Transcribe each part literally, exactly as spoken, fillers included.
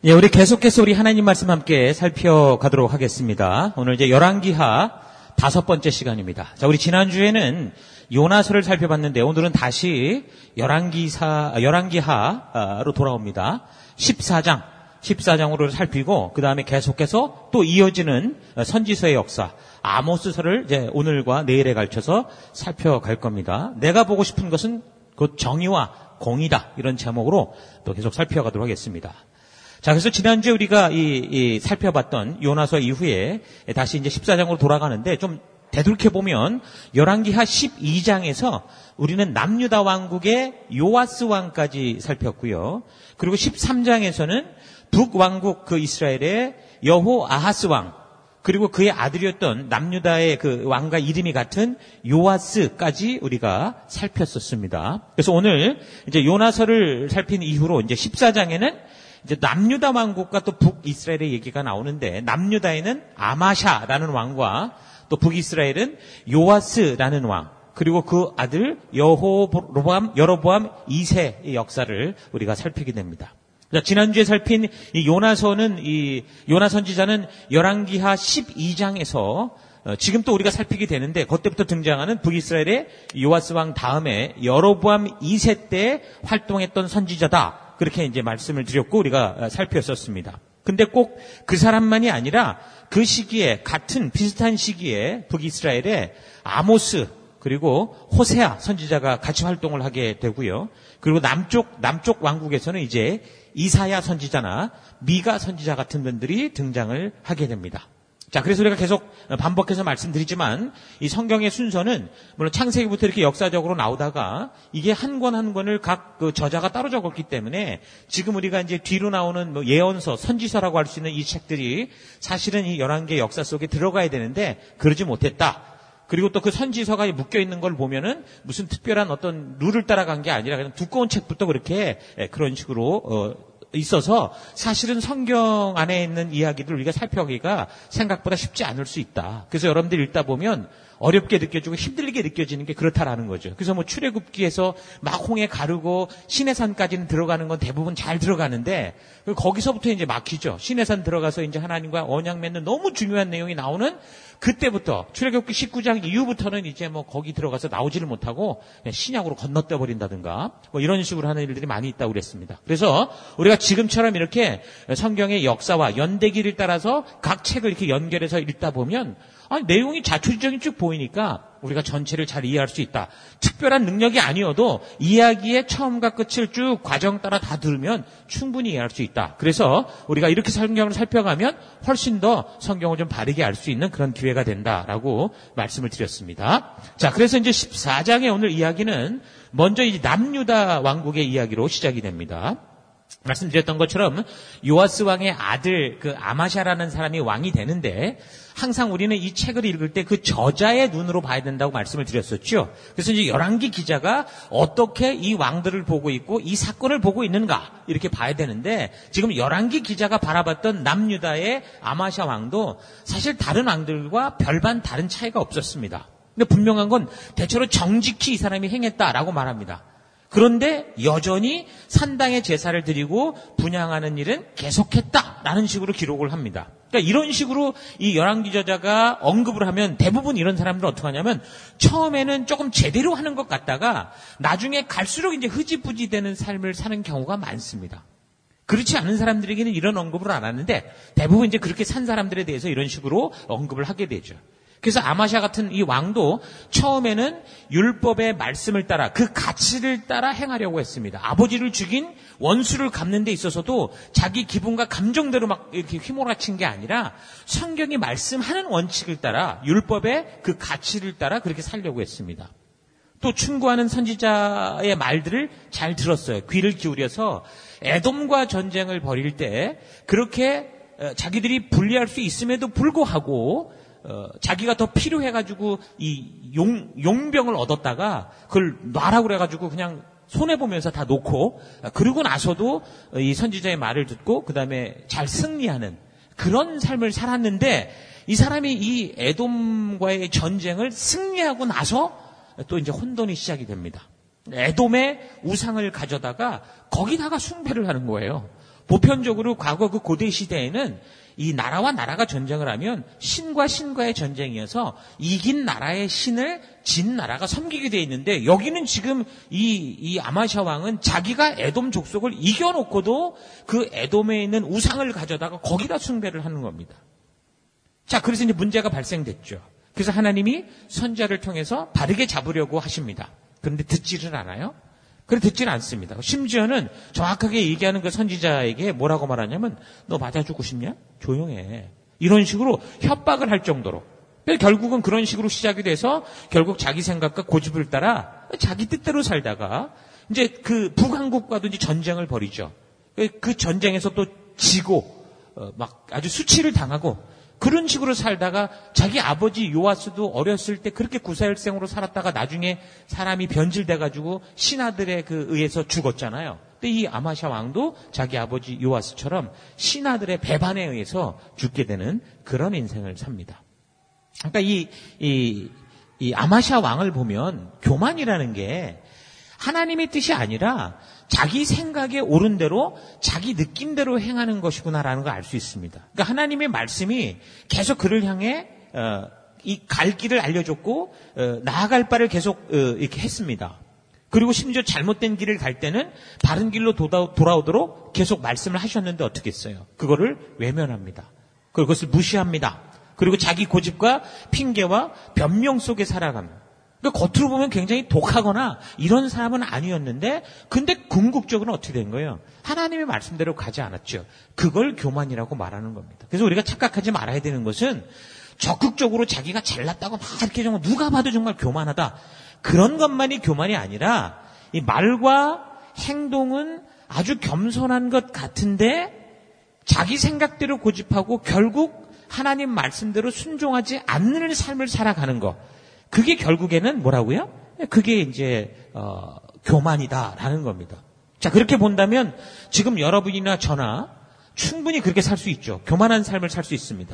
예, 우리 계속해서 우리 하나님 말씀 함께 살펴가도록 하겠습니다. 오늘 이제 열왕기하 다섯 번째 시간입니다. 자, 우리 지난주에는 요나서를 살펴봤는데 오늘은 다시 열왕기사, 열왕기하로 돌아옵니다. 십사 장, 십사 장으로 살피고 그 다음에 계속해서 또 이어지는 선지서의 역사, 아모스서를 이제 오늘과 내일에 걸쳐서 살펴갈 겁니다. 내가 보고 싶은 것은 곧 정의와 공의다. 이런 제목으로 또 계속 살펴가도록 하겠습니다. 자, 그래서 지난주에 우리가 이, 이 살펴봤던 요나서 이후에 다시 이제 십사 장으로 돌아가는데 좀 되돌켜보면 열왕기하 십이 장에서 우리는 남유다 왕국의 요아스 왕까지 살폈고요. 그리고 십삼 장에서는 북왕국 그 이스라엘의 여호아하스 왕, 그리고 그의 아들이었던 남유다의 그 왕과 이름이 같은 요아스까지 우리가 살폈었습니다. 그래서 오늘 이제 요나서를 살핀 이후로 이제 십사 장에는 이제 남유다 왕국과 또 북이스라엘의 얘기가 나오는데, 남유다에는 아마샤라는 왕과 또 북이스라엘은 요아스라는 왕, 그리고 그 아들 여호로보암, 여로보암 이 세의 역사를 우리가 살피게 됩니다. 자, 지난주에 살핀 이 요나서는, 이 요나 선지자는 열왕기하 십이 장에서 어, 지금 또 우리가 살피게 되는데, 그때부터 등장하는 북이스라엘의 요아스 왕 다음에 여로보암 이 세 때 활동했던 선지자다. 그렇게 이제 말씀을 드렸고 우리가 살폈었습니다. 근데 꼭 그 사람만이 아니라 그 시기에, 같은 비슷한 시기에 북이스라엘의 아모스 그리고 호세아 선지자가 같이 활동을 하게 되고요. 그리고 남쪽 남쪽 왕국에서는 이제 이사야 선지자나 미가 선지자 같은 분들이 등장을 하게 됩니다. 자, 그래서 우리가 계속 반복해서 말씀드리지만 이 성경의 순서는 물론 창세기부터 이렇게 역사적으로 나오다가 이게 한 권 한 권을 각 그 저자가 따로 적었기 때문에 지금 우리가 이제 뒤로 나오는 뭐 예언서, 선지서라고 할 수 있는 이 책들이 사실은 이 열왕기의 역사 속에 들어가야 되는데 그러지 못했다. 그리고 또 그 선지서가 묶여 있는 걸 보면은 무슨 특별한 어떤 룰을 따라간 게 아니라 그냥 두꺼운 책부터 그렇게 그런 식으로 어 있어서 사실은 성경 안에 있는 이야기를 우리가 살펴보기가 생각보다 쉽지 않을 수 있다. 그래서 여러분들 읽다 보면 어렵게 느껴지고 힘들게 느껴지는 게 그렇다라는 거죠. 그래서 뭐 출애굽기에서 막 홍해 가르고 시내산까지는 들어가는 건 대부분 잘 들어가는데 거기서부터 이제 막히죠. 시내산 들어가서 이제 하나님과 언약 맺는 너무 중요한 내용이 나오는 그때부터 출애굽기 십구 장 이후부터는 이제 뭐 거기 들어가서 나오지를 못하고 신약으로 건너뛰어 버린다든가 뭐 이런 식으로 하는 일들이 많이 있다고 그랬습니다. 그래서 우리가 지금처럼 이렇게 성경의 역사와 연대기를 따라서 각 책을 이렇게 연결해서 읽다 보면 아니, 내용이 자초지종이 쭉 보이니까 우리가 전체를 잘 이해할 수 있다. 특별한 능력이 아니어도 이야기의 처음과 끝을 쭉 과정 따라 다 들으면 충분히 이해할 수 있다. 그래서 우리가 이렇게 성경을 살펴가면 훨씬 더 성경을 좀 바르게 알 수 있는 그런 기회가 된다라고 말씀을 드렸습니다. 자, 그래서 이제 십사 장의 오늘 이야기는 먼저 이제 남유다 왕국의 이야기로 시작이 됩니다. 말씀드렸던 것처럼 요아스 왕의 아들 그 아마샤라는 사람이 왕이 되는데 항상 우리는 이 책을 읽을 때 그 저자의 눈으로 봐야 된다고 말씀을 드렸었죠. 그래서 이제 열왕기 기자가 어떻게 이 왕들을 보고 있고 이 사건을 보고 있는가 이렇게 봐야 되는데, 지금 열왕기 기자가 바라봤던 남유다의 아마샤 왕도 사실 다른 왕들과 별반 다른 차이가 없었습니다. 근데 분명한 건 대체로 정직히 이 사람이 행했다라고 말합니다. 그런데 여전히 산당에 제사를 드리고 분향하는 일은 계속했다라는 식으로 기록을 합니다. 그러니까 이런 식으로 이 열왕기 저자가 언급을 하면 대부분 이런 사람들은 어떻게 하냐면 처음에는 조금 제대로 하는 것 같다가 나중에 갈수록 이제 흐지부지 되는 삶을 사는 경우가 많습니다. 그렇지 않은 사람들에게는 이런 언급을 안 하는데 대부분 이제 그렇게 산 사람들에 대해서 이런 식으로 언급을 하게 되죠. 그래서 아마샤 같은 이 왕도 처음에는 율법의 말씀을 따라 그 가치를 따라 행하려고 했습니다. 아버지를 죽인 원수를 갚는 데 있어서도 자기 기분과 감정대로 막 이렇게 휘몰아친 게 아니라 성경이 말씀하는 원칙을 따라 율법의 그 가치를 따라 그렇게 살려고 했습니다. 또 충고하는 선지자의 말들을 잘 들었어요. 귀를 기울여서 에돔과 전쟁을 벌일 때 그렇게 자기들이 분리할 수 있음에도 불구하고 어, 자기가 더 필요해가지고 이 용, 용병을 얻었다가 그걸 놔라고 그래가지고 그냥 손해보면서 다 놓고, 그러고 나서도 이 선지자의 말을 듣고 그 다음에 잘 승리하는 그런 삶을 살았는데, 이 사람이 이 에돔과의 전쟁을 승리하고 나서 또 이제 혼돈이 시작이 됩니다. 에돔의 우상을 가져다가 거기다가 숭배를 하는 거예요. 보편적으로 과거 그 고대 시대에는 이 나라와 나라가 전쟁을 하면 신과 신과의 전쟁이어서 이긴 나라의 신을 진 나라가 섬기게 돼 있는데, 여기는 지금 이, 이 아마샤 왕은 자기가 에돔 족속을 이겨놓고도 그 에돔에 있는 우상을 가져다가 거기다 숭배를 하는 겁니다. 자, 그래서 이제 문제가 발생됐죠. 그래서 하나님이 선지자를 통해서 바르게 잡으려고 하십니다. 그런데 듣지를 않아요. 그래 듣지는 않습니다. 심지어는 정확하게 얘기하는 그 선지자에게 뭐라고 말하냐면, 너 맞아 죽고 싶냐? 조용해. 이런 식으로 협박을 할 정도로. 결국은 그런 식으로 시작이 돼서 결국 자기 생각과 고집을 따라 자기 뜻대로 살다가 이제 그 북한국과도 이제 전쟁을 벌이죠. 그 전쟁에서 또 지고 막 아주 수치를 당하고 그런 식으로 살다가 자기 아버지 요아스도 어렸을 때 그렇게 구사일생으로 살았다가 나중에 사람이 변질돼가지고 신하들에 그 의해서 죽었잖아요. 근데 이 아마샤 왕도 자기 아버지 요아스처럼 신하들의 배반에 의해서 죽게 되는 그런 인생을 삽니다. 그러니까 이, 이, 이 아마샤 왕을 보면 교만이라는 게 하나님의 뜻이 아니라 자기 생각에 옳은 대로 자기 느낌대로 행하는 것이구나라는 걸 알 수 있습니다. 그러니까 하나님의 말씀이 계속 그를 향해 어, 이 갈 길을 알려줬고 어, 나아갈 바를 계속 어, 이렇게 했습니다. 그리고 심지어 잘못된 길을 갈 때는 바른 길로 돌아, 돌아오도록 계속 말씀을 하셨는데 어떻게 했어요? 그거를 외면합니다. 그것을 무시합니다. 그리고 자기 고집과 핑계와 변명 속에 살아갑니다. 그러니까 겉으로 보면 굉장히 독하거나 이런 사람은 아니었는데, 근데 궁극적으로는 어떻게 된 거예요? 하나님의 말씀대로 가지 않았죠. 그걸 교만이라고 말하는 겁니다. 그래서 우리가 착각하지 말아야 되는 것은 적극적으로 자기가 잘났다고 막 이렇게 정말 누가 봐도 정말 교만하다, 그런 것만이 교만이 아니라 이 말과 행동은 아주 겸손한 것 같은데 자기 생각대로 고집하고 결국 하나님 말씀대로 순종하지 않는 삶을 살아가는 것, 그게 결국에는 뭐라고요? 그게 이제 어, 교만이다라는 겁니다. 자, 그렇게 본다면 지금 여러분이나 저나 충분히 그렇게 살 수 있죠. 교만한 삶을 살 수 있습니다.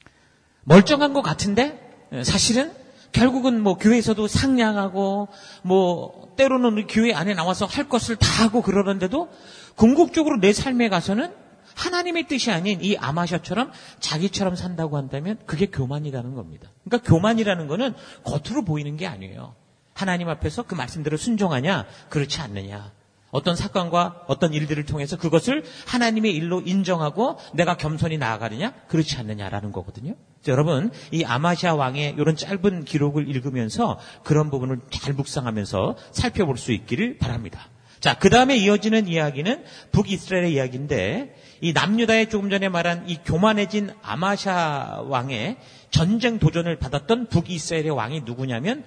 멀쩡한 것 같은데 사실은 결국은 뭐 교회에서도 상냥하고 뭐 때로는 우리 교회 안에 나와서 할 것을 다 하고 그러는데도 궁극적으로 내 삶에 가서는 하나님의 뜻이 아닌 이 아마샤처럼 자기처럼 산다고 한다면 그게 교만이라는 겁니다. 그러니까 교만이라는 거는 겉으로 보이는 게 아니에요. 하나님 앞에서 그 말씀대로 순종하냐, 그렇지 않느냐. 어떤 사건과 어떤 일들을 통해서 그것을 하나님의 일로 인정하고 내가 겸손히 나아가느냐, 그렇지 않느냐라는 거거든요. 여러분, 이 아마샤 왕의 이런 짧은 기록을 읽으면서 그런 부분을 잘 묵상하면서 살펴볼 수 있기를 바랍니다. 자, 그 다음에 이어지는 이야기는 북이스라엘의 이야기인데, 이 남유다에 조금 전에 말한 이 교만해진 아마샤 왕의 전쟁 도전을 받았던 북이스라엘의 왕이 누구냐면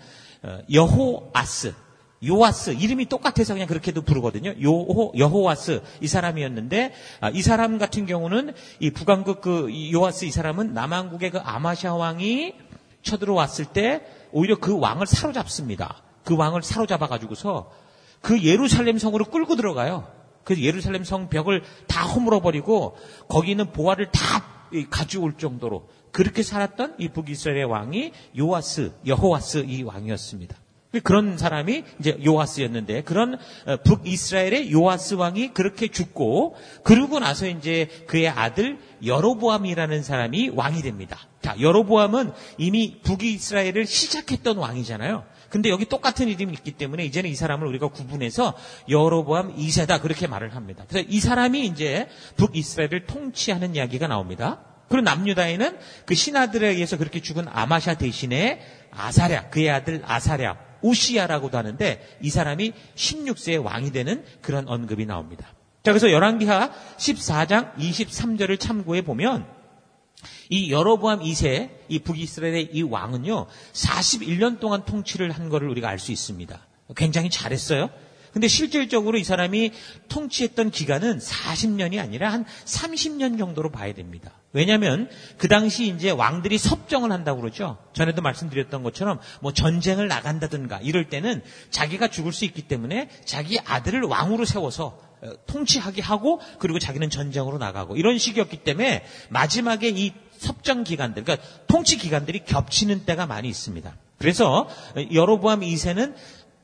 여호아스, 요아스, 이름이 똑같아서 그냥 그렇게도 부르거든요. 요호, 여호아스 이 사람이었는데, 이 사람 같은 경우는 이 북왕국 그 요아스 이 사람은 남왕국의 그 아마샤 왕이 쳐들어왔을 때 오히려 그 왕을 사로잡습니다. 그 왕을 사로잡아가지고서 그 예루살렘 성으로 끌고 들어가요. 그래서 예루살렘 성 벽을 다 허물어버리고 거기 있는 보화를 다 가져올 정도로 그렇게 살았던 이 북이스라엘의 왕이 요아스, 여호아스 이 왕이었습니다. 그런 사람이 이제 요아스였는데, 그런 북이스라엘의 요아스 왕이 그렇게 죽고, 그러고 나서 이제 그의 아들 여로보암이라는 사람이 왕이 됩니다. 자, 여로보암은 이미 북이스라엘을 시작했던 왕이잖아요. 근데 여기 똑같은 이름이 있기 때문에 이제는 이 사람을 우리가 구분해서 여로보암 이 세다 그렇게 말을 합니다. 그래서 이 사람이 이제 북이스라엘을 통치하는 이야기가 나옵니다. 그리고 남유다에는 그 신하들에 의해서 그렇게 죽은 아마샤 대신에 아사랴, 그의 아들 아사랴, 우시야라고도 하는데, 이 사람이 십육 세의 왕이 되는 그런 언급이 나옵니다. 자, 그래서 열왕기하 십사 장 이십삼 절을 참고해 보면 이 여로보암 이 세, 이 북이스라엘의 이 왕은요, 사십일 년 동안 통치를 한 거를 우리가 알 수 있습니다. 굉장히 잘했어요. 근데 실질적으로 이 사람이 통치했던 기간은 사십 년이 아니라 한 삼십 년 정도로 봐야 됩니다. 왜냐하면 그 당시 이제 왕들이 섭정을 한다고 그러죠. 전에도 말씀드렸던 것처럼 뭐 전쟁을 나간다든가 이럴 때는 자기가 죽을 수 있기 때문에 자기 아들을 왕으로 세워서 통치하게 하고, 그리고 자기는 전쟁으로 나가고, 이런 식이었기 때문에 마지막에 이 섭정 기간들, 그러니까 통치 기간들이 겹치는 때가 많이 있습니다. 그래서 여로보암 이 세는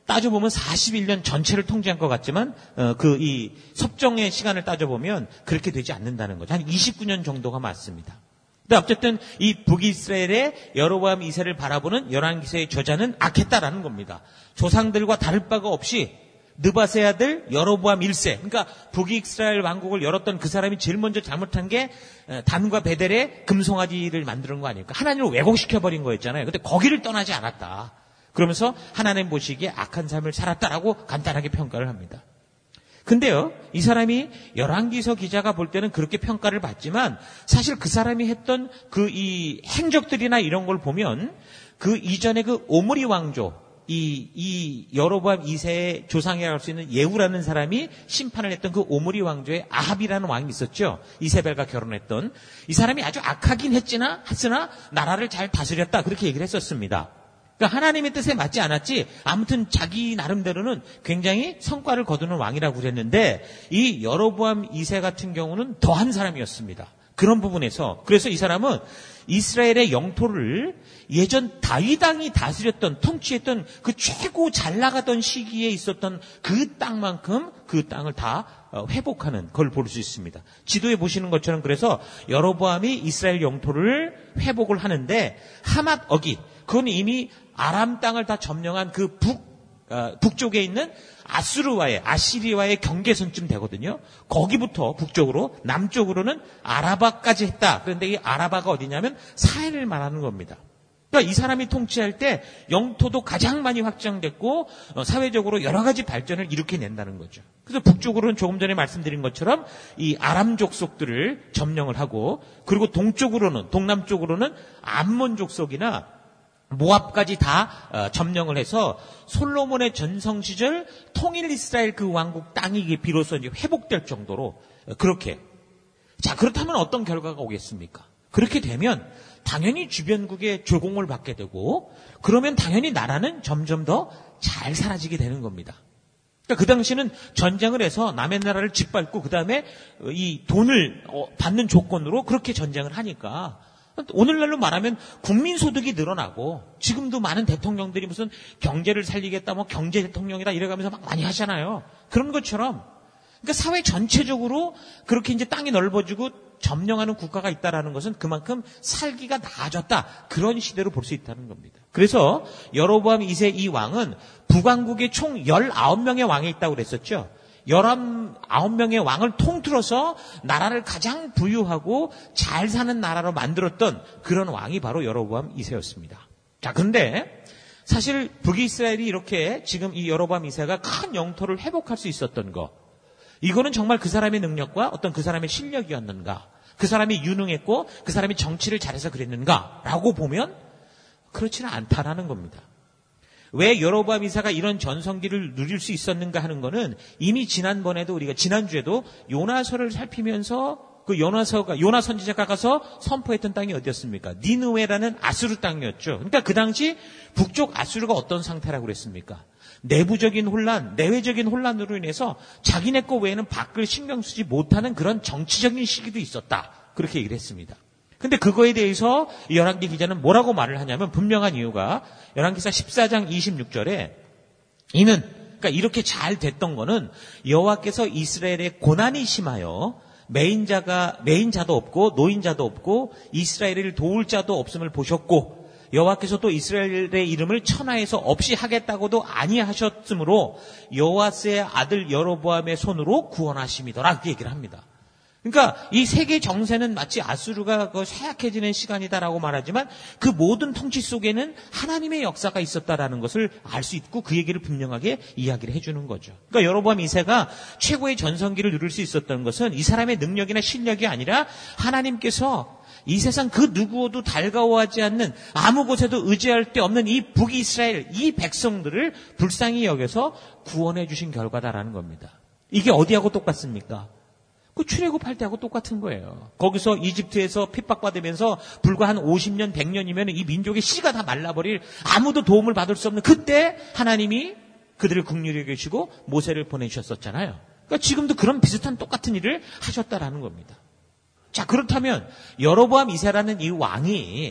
따져보면 사십일 년 전체를 통제한 것 같지만 어, 그 이 섭정의 시간을 따져보면 그렇게 되지 않는다는 거죠. 한 이십구 년 정도가 맞습니다. 근데 어쨌든 이 북이스라엘의 여로보암 이 세를 바라보는 열왕기서의 저자는 악했다라는 겁니다. 조상들과 다를 바가 없이 느바세 아들 여로보암 일 세, 그러니까 북이스라엘 왕국을 열었던 그 사람이 제일 먼저 잘못한 게 단과 베델의 금송아지를 만드는 거 아닙니까? 하나님을 왜곡시켜버린 거였잖아요. 근데 거기를 떠나지 않았다. 그러면서 하나님 보시기에 악한 삶을 살았다라고 간단하게 평가를 합니다. 근데요, 이 사람이 열왕기서 기자가 볼 때는 그렇게 평가를 받지만 사실 그 사람이 했던 그 이 행적들이나 이런 걸 보면 그 이전에 그 오므리 왕조, 이, 이 여로보암 이 세의 조상이라고 할 수 있는 예후라는 사람이 심판을 했던 그 오므리 왕조의 아합이라는 왕이 있었죠. 이세벨과 결혼했던. 이 사람이 아주 악하긴 했지나, 했으나 나라를 잘 다스렸다. 그렇게 얘기를 했었습니다. 그러니까 하나님의 뜻에 맞지 않았지 아무튼 자기 나름대로는 굉장히 성과를 거두는 왕이라고 그랬는데 이 여로보암 이 세 같은 경우는 더한 사람이었습니다. 그런 부분에서 그래서 이 사람은 이스라엘의 영토를 예전 다윗 왕이 다스렸던 통치했던 그 최고 잘 나가던 시기에 있었던 그 땅만큼 그 땅을 다 회복하는 걸 볼 수 있습니다. 지도에 보시는 것처럼 그래서 여로보암이 이스라엘 영토를 회복을 하는데 하맛 어기 그건 이미 아람 땅을 다 점령한 그 북, 어, 북쪽에 있는 아수르와의, 아시리와의 경계선쯤 되거든요. 거기부터 북쪽으로, 남쪽으로는 아라바까지 했다. 그런데 이 아라바가 어디냐면 사해를 말하는 겁니다. 그러니까 이 사람이 통치할 때 영토도 가장 많이 확장됐고, 어, 사회적으로 여러 가지 발전을 일으켜낸다는 거죠. 그래서 북쪽으로는 조금 전에 말씀드린 것처럼 이 아람 족속들을 점령을 하고, 그리고 동쪽으로는, 동남쪽으로는 암몬 족속이나 모압까지 다 어, 점령을 해서 솔로몬의 전성 시절 통일 이스라엘 그 왕국 땅이 비로소 이제 회복될 정도로 어, 그렇게. 자, 그렇다면 어떤 결과가 오겠습니까? 그렇게 되면 당연히 주변국의 조공을 받게 되고 그러면 당연히 나라는 점점 더 잘 사라지게 되는 겁니다. 그러니까 그 당시는 전쟁을 해서 남의 나라를 짓밟고 그 다음에 이 돈을 받는 조건으로 그렇게 전쟁을 하니까 오늘날로 말하면 국민소득이 늘어나고 지금도 많은 대통령들이 무슨 경제를 살리겠다 뭐 경제 대통령이다 이래가면서 막 많이 하잖아요. 그런 것처럼 그러니까 사회 전체적으로 그렇게 이제 땅이 넓어지고 점령하는 국가가 있다라는 것은 그만큼 살기가 나아졌다. 그런 시대로 볼 수 있다는 겁니다. 그래서 여로보암 이 세 이 왕은 북왕국에 총 열아홉 명의 왕이 있다고 그랬었죠. 열아홉 명의 왕을 통틀어서 나라를 가장 부유하고 잘 사는 나라로 만들었던 그런 왕이 바로 여로보암 이 세였습니다. 자, 그런데 사실 북이스라엘이 이렇게 지금 이 여로보암 이 세가 큰 영토를 회복할 수 있었던 거, 이거는 정말 그 사람의 능력과 어떤 그 사람의 실력이었는가, 그 사람이 유능했고 그 사람이 정치를 잘해서 그랬는가라고 보면 그렇지는 않다라는 겁니다. 왜 여로보암 이 세가 이런 전성기를 누릴 수 있었는가 하는 거는 이미 지난번에도 우리가 지난주에도 요나서를 살피면서 그 요나서가 요나 선지자가 가서 선포했던 땅이 어디였습니까? 니느웨라는 아수르 땅이었죠. 그러니까 그 당시 북쪽 아수르가 어떤 상태라고 그랬습니까? 내부적인 혼란, 내외적인 혼란으로 인해서 자기네 거 외에는 밖을 신경 쓰지 못하는 그런 정치적인 시기도 있었다. 그렇게 얘기를 했습니다. 근데 그거에 대해서 열왕기 기자는 뭐라고 말을 하냐면 분명한 이유가 열왕기사 십사 장 이십육 절에 이는 그러니까 이렇게 잘 됐던 거는 여호와께서 이스라엘의 고난이 심하여 매인자가 매인자도 없고 노인자도 없고 이스라엘을 도울 자도 없음을 보셨고 여호와께서 또 이스라엘의 이름을 천하에서 없이 하겠다고도 아니하셨으므로 여호와스의 아들 여로보암의 손으로 구원하심이더라 이렇게 얘기를 합니다. 그러니까 이 세계 정세는 마치 아수르가 그 쇠약해지는 시간이다라고 말하지만 그 모든 통치 속에는 하나님의 역사가 있었다라는 것을 알 수 있고 그 얘기를 분명하게 이야기를 해주는 거죠. 그러니까 여로보암 이 세가 최고의 전성기를 누릴 수 있었던 것은 이 사람의 능력이나 실력이 아니라 하나님께서 이 세상 그 누구도 달가워하지 않는 아무 곳에도 의지할 데 없는 이 북이스라엘 이 백성들을 불쌍히 여겨서 구원해 주신 결과다라는 겁니다. 이게 어디하고 똑같습니까? 그 출애굽할 때하고 똑같은 거예요. 거기서 이집트에서 핍박받으면서 불과 한 오십 년, 백 년이면 이 민족의 씨가 다 말라버릴 아무도 도움을 받을 수 없는 그때 하나님이 그들을 긍휼히 여기시고 모세를 보내주셨었잖아요. 그러니까 지금도 그런 비슷한 똑같은 일을 하셨다라는 겁니다. 자, 그렇다면 여로보암 이 세라는 이 왕이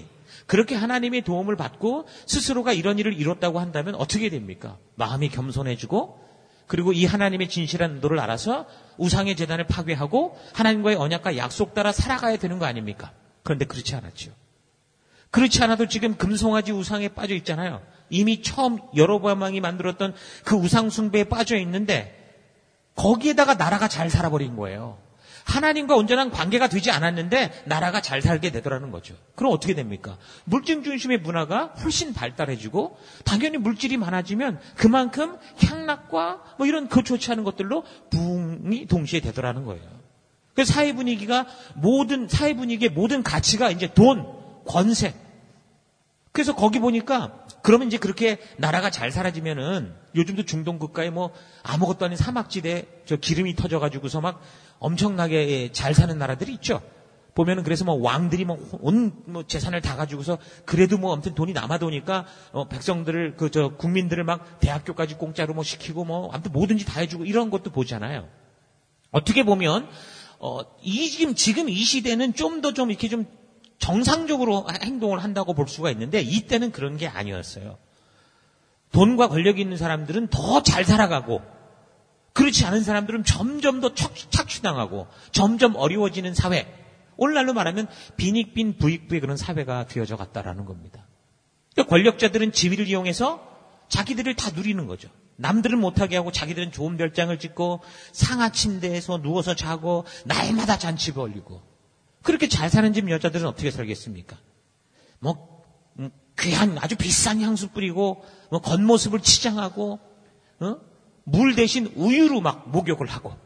그렇게 하나님의 도움을 받고 스스로가 이런 일을 이뤘다고 한다면 어떻게 됩니까? 마음이 겸손해지고 그리고 이 하나님의 진실한 의도를 알아서 우상의 제단을 파괴하고 하나님과의 언약과 약속 따라 살아가야 되는 거 아닙니까? 그런데 그렇지 않았죠. 그렇지 않아도 지금 금송아지 우상에 빠져 있잖아요. 이미 처음 여로보암 왕이 만들었던 그 우상 숭배에 빠져 있는데 거기에다가 나라가 잘 살아버린 거예요. 하나님과 온전한 관계가 되지 않았는데 나라가 잘 살게 되더라는 거죠. 그럼 어떻게 됩니까? 물질 중심의 문화가 훨씬 발달해지고 당연히 물질이 많아지면 그만큼 향락과 뭐 이런 그 좋지 않은 것들로 부흥이 동시에 되더라는 거예요. 그래서 사회 분위기가 모든 사회 분위기의 모든 가치가 이제 돈, 권세. 그래서 거기 보니까 그러면 이제 그렇게 나라가 잘 살아지면은 요즘도 중동 국가에 뭐 아무것도 아닌 사막지대에 저 기름이 터져가지고서 막 엄청나게 잘 사는 나라들이 있죠. 보면은 그래서 뭐 왕들이 뭐 온 뭐 재산을 다 가지고서 그래도 뭐 아무튼 돈이 남아도니까 어 백성들을 그 저 국민들을 막 대학교까지 공짜로 뭐 시키고 뭐 아무튼 뭐든지 다 해주고 이런 것도 보잖아요. 어떻게 보면 어 이 지금 지금 이 시대는 좀 더 좀 이렇게 좀 정상적으로 행동을 한다고 볼 수가 있는데 이때는 그런 게 아니었어요. 돈과 권력이 있는 사람들은 더 잘 살아가고 그렇지 않은 사람들은 점점 더 착취당하고 점점 어려워지는 사회. 오늘날로 말하면 빈익빈 부익부의 그런 사회가 되어져 갔다라는 겁니다. 그러니까 권력자들은 지위를 이용해서 자기들을 다 누리는 거죠. 남들은 못하게 하고 자기들은 좋은 별장을 짓고 상하 침대에서 누워서 자고 날마다 잔치 벌리고 그렇게 잘 사는 집 여자들은 어떻게 살겠습니까? 뭐 음, 귀한 아주 비싼 향수 뿌리고 뭐 겉모습을 치장하고 어? 물 대신 우유로 막 목욕을 하고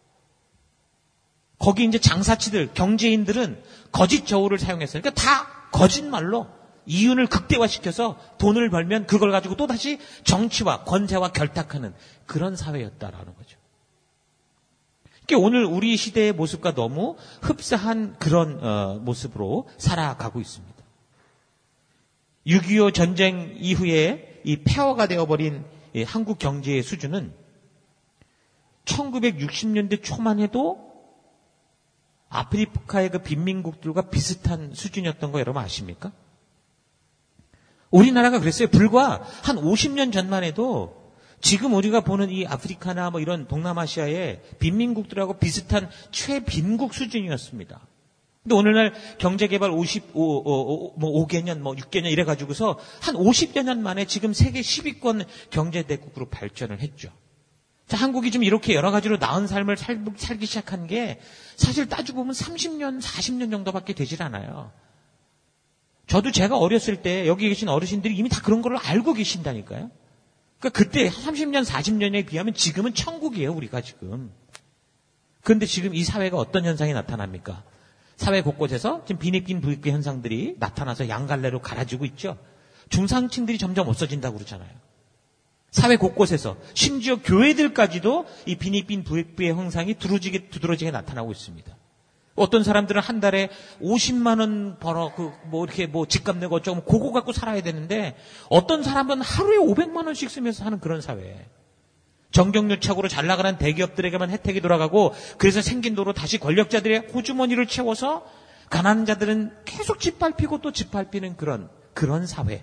거기 이제 장사치들 경제인들은 거짓 저울을 사용했어요. 그러니까 다 거짓말로 이윤을 극대화시켜서 돈을 벌면 그걸 가지고 또다시 정치와 권세와 결탁하는 그런 사회였다라는 거죠. 그러니까 오늘 우리 시대의 모습과 너무 흡사한 그런 어, 모습으로 살아가고 있습니다. 육이오 전쟁 이후에 이 폐허가 되어버린 이 한국 경제의 수준은 천구백육십 년대 초만 해도 아프리카의 그 빈민국들과 비슷한 수준이었던 거 여러분 아십니까? 우리나라가 그랬어요. 불과 한 오십 년 전만 해도 지금 우리가 보는 이 아프리카나 뭐 이런 동남아시아의 빈민국들하고 비슷한 최빈국 수준이었습니다. 근데 오늘날 경제개발 오십오, 뭐 오 개년, 뭐 육 개년 이래가지고서 한 오십 년 만에 지금 세계 십 위권 경제대국으로 발전을 했죠. 자, 한국이 좀 이렇게 여러 가지로 나은 삶을 살, 살기 시작한 게 사실 따지고 보면 삼십 년, 사십 년 정도밖에 되질 않아요. 저도 제가 어렸을 때 여기 계신 어르신들이 이미 다 그런 걸 알고 계신다니까요. 그러니까 그때 삼십 년, 사십 년에 비하면 지금은 천국이에요, 우리가 지금. 그런데 지금 이 사회가 어떤 현상이 나타납니까? 사회 곳곳에서 지금 빈익빈 부익부 현상들이 나타나서 양갈래로 갈아지고 있죠. 중산층들이 점점 없어진다고 그러잖아요. 사회 곳곳에서 심지어 교회들까지도 이 빈익빈 부익부의 형상이 두드러지게, 두드러지게 나타나고 있습니다. 어떤 사람들은 한 달에 오십만 원 벌어, 그, 뭐, 이렇게 뭐, 집값 내고 어쩌고, 그거 갖고 살아야 되는데, 어떤 사람은 하루에 오백만 원씩 쓰면서 사는 그런 사회. 정경유착으로 잘 나가는 대기업들에게만 혜택이 돌아가고, 그래서 생긴 도로 다시 권력자들의 호주머니를 채워서, 가난한 자들은 계속 짓밟히고 또 짓밟히는 그런, 그런 사회.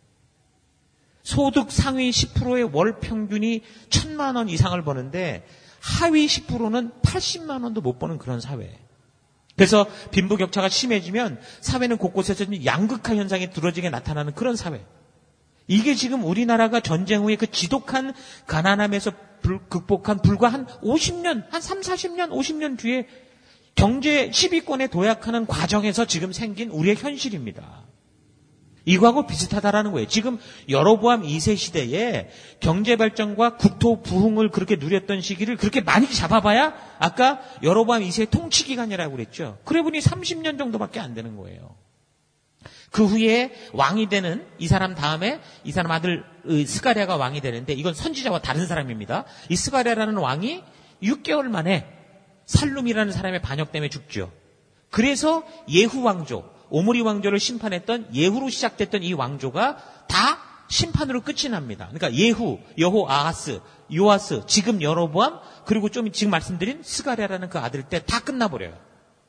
소득 상위 십 퍼센트의 월 평균이 천만 원 이상을 버는데, 하위 십 퍼센트는 팔십만 원도 못 버는 그런 사회. 그래서 빈부격차가 심해지면 사회는 곳곳에서 양극화 현상이 두드러지게 나타나는 그런 사회. 이게 지금 우리나라가 전쟁 후에 그 지독한 가난함에서 불, 극복한 불과 한 오십 년, 한 삼, 사십 년, 오십 년 뒤에 경제 십 위권에 도약하는 과정에서 지금 생긴 우리의 현실입니다. 이거하고 비슷하다라는 거예요. 지금 여로보암 이 세 시대에 경제 발전과 국토 부흥을 그렇게 누렸던 시기를 그렇게 많이 잡아봐야 아까 여로보암 이 세의 통치 기간이라고 그랬죠. 그래 보니 삼십 년 정도밖에 안 되는 거예요. 그 후에 왕이 되는 이 사람 다음에 이 사람 아들 스가랴가 왕이 되는데 이건 선지자와 다른 사람입니다. 이 스가랴라는 왕이 육 개월 만에 살룸이라는 사람의 반역 때문에 죽죠. 그래서 예후 왕조 오므리 왕조를 심판했던 예후로 시작됐던 이 왕조가 다 심판으로 끝이 납니다. 그러니까 예후, 여호 아하스, 요아스, 지금 여로보암, 그리고 좀 지금 말씀드린 스가랴라는 그 아들 때 다 끝나버려요.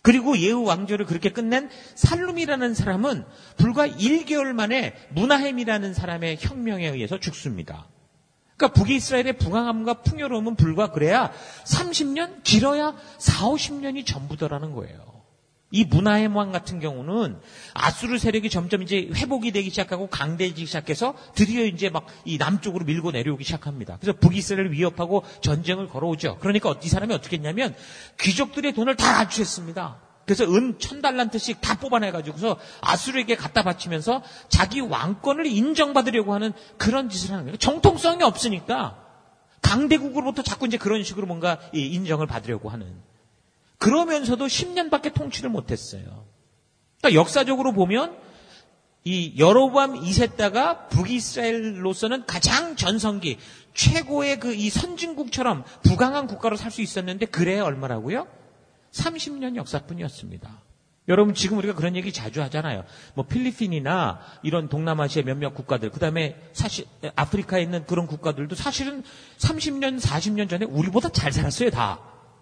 그리고 예후 왕조를 그렇게 끝낸 살룸이라는 사람은 불과 일 개월 만에 무나헴이라는 사람의 혁명에 의해서 죽습니다. 그러니까 북이스라엘의 부강함과 풍요로움은 불과 그래야 삼십 년, 길어야 사오십 년이 전부더라는 거예요. 이 무나헴 왕 같은 경우는 아수르 세력이 점점 이제 회복이 되기 시작하고 강대해지기 시작해서 드디어 이제 막 이 남쪽으로 밀고 내려오기 시작합니다. 그래서 북이스라엘을 위협하고 전쟁을 걸어오죠. 그러니까 이 사람이 어떻게 했냐면 귀족들의 돈을 다 압수했습니다. 그래서 은 천 달란트씩 다 뽑아내가지고서 아수르에게 갖다 바치면서 자기 왕권을 인정받으려고 하는 그런 짓을 하는 거예요. 정통성이 없으니까 강대국으로부터 자꾸 이제 그런 식으로 뭔가 인정을 받으려고 하는. 그러면서도 십 년밖에 통치를 못했어요. 그러니까 역사적으로 보면 이 여로보암 이 세 때가 북이스라엘로서는 가장 전성기, 최고의 그 이 선진국처럼 부강한 국가로 살 수 있었는데 그래 얼마라고요? 삼십 년 역사뿐이었습니다. 여러분 지금 우리가 그런 얘기 자주 하잖아요. 뭐 필리핀이나 이런 동남아시아 몇몇 국가들, 그다음에 사실 아프리카에 있는 그런 국가들도 사실은 삼십 년, 사십 년 전에 우리보다 잘 살았어요, 다.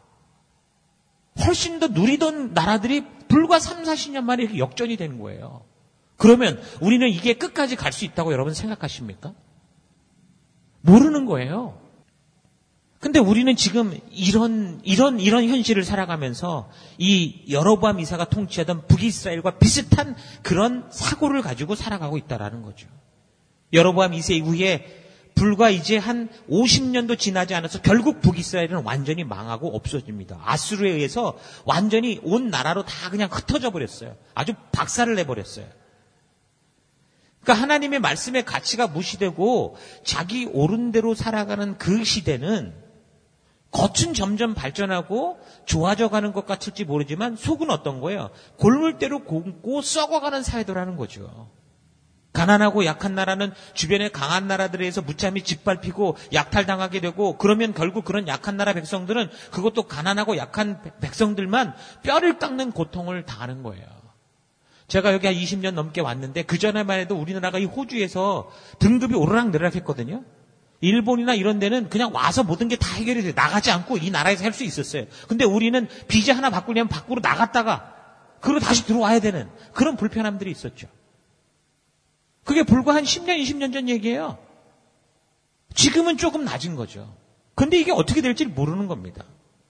훨씬 더 누리던 나라들이 불과 삼, 사십 년 만에 이렇게 역전이 된 거예요. 그러면 우리는 이게 끝까지 갈 수 있다고 여러분 생각하십니까? 모르는 거예요. 근데 우리는 지금 이런 이런 이런 현실을 살아가면서 이 여로보암 이사가 통치하던 북이스라엘과 비슷한 그런 사고를 가지고 살아가고 있다라는 거죠. 여로보암 이 세 이후에 불과 이제 한 오십 년도 지나지 않아서 결국 북이스라엘은 완전히 망하고 없어집니다. 아수르에 의해서 완전히 온 나라로 다 그냥 흩어져 버렸어요. 아주 박살을 내버렸어요. 그러니까 하나님의 말씀의 가치가 무시되고 자기 옳은 대로 살아가는 그 시대는 겉은 점점 발전하고 좋아져가는 것 같을지 모르지만 속은 어떤 거예요? 골물대로 곪고 썩어가는 사회도라는 거죠. 가난하고 약한 나라는 주변의 강한 나라들에 의해서 무참히 짓밟히고 약탈당하게 되고, 그러면 결국 그런 약한 나라 백성들은 그것도 가난하고 약한 백성들만 뼈를 깎는 고통을 당하는 거예요. 제가 여기 한 이십 년 넘게 왔는데 그전에만 해도 우리나라가 이 호주에서 등급이 오르락내리락 했거든요. 일본이나 이런 데는 그냥 와서 모든 게 다 해결이 돼요. 나가지 않고 이 나라에서 살 수 있었어요. 근데 우리는 비자 하나 바꾸려면 밖으로 나갔다가 그리고 다시 들어와야 되는 그런 불편함들이 있었죠. 그게 불과 한 십 년, 이십 년 전 얘기예요. 지금은 조금 낮은 거죠. 근데 이게 어떻게 될지 모르는 겁니다.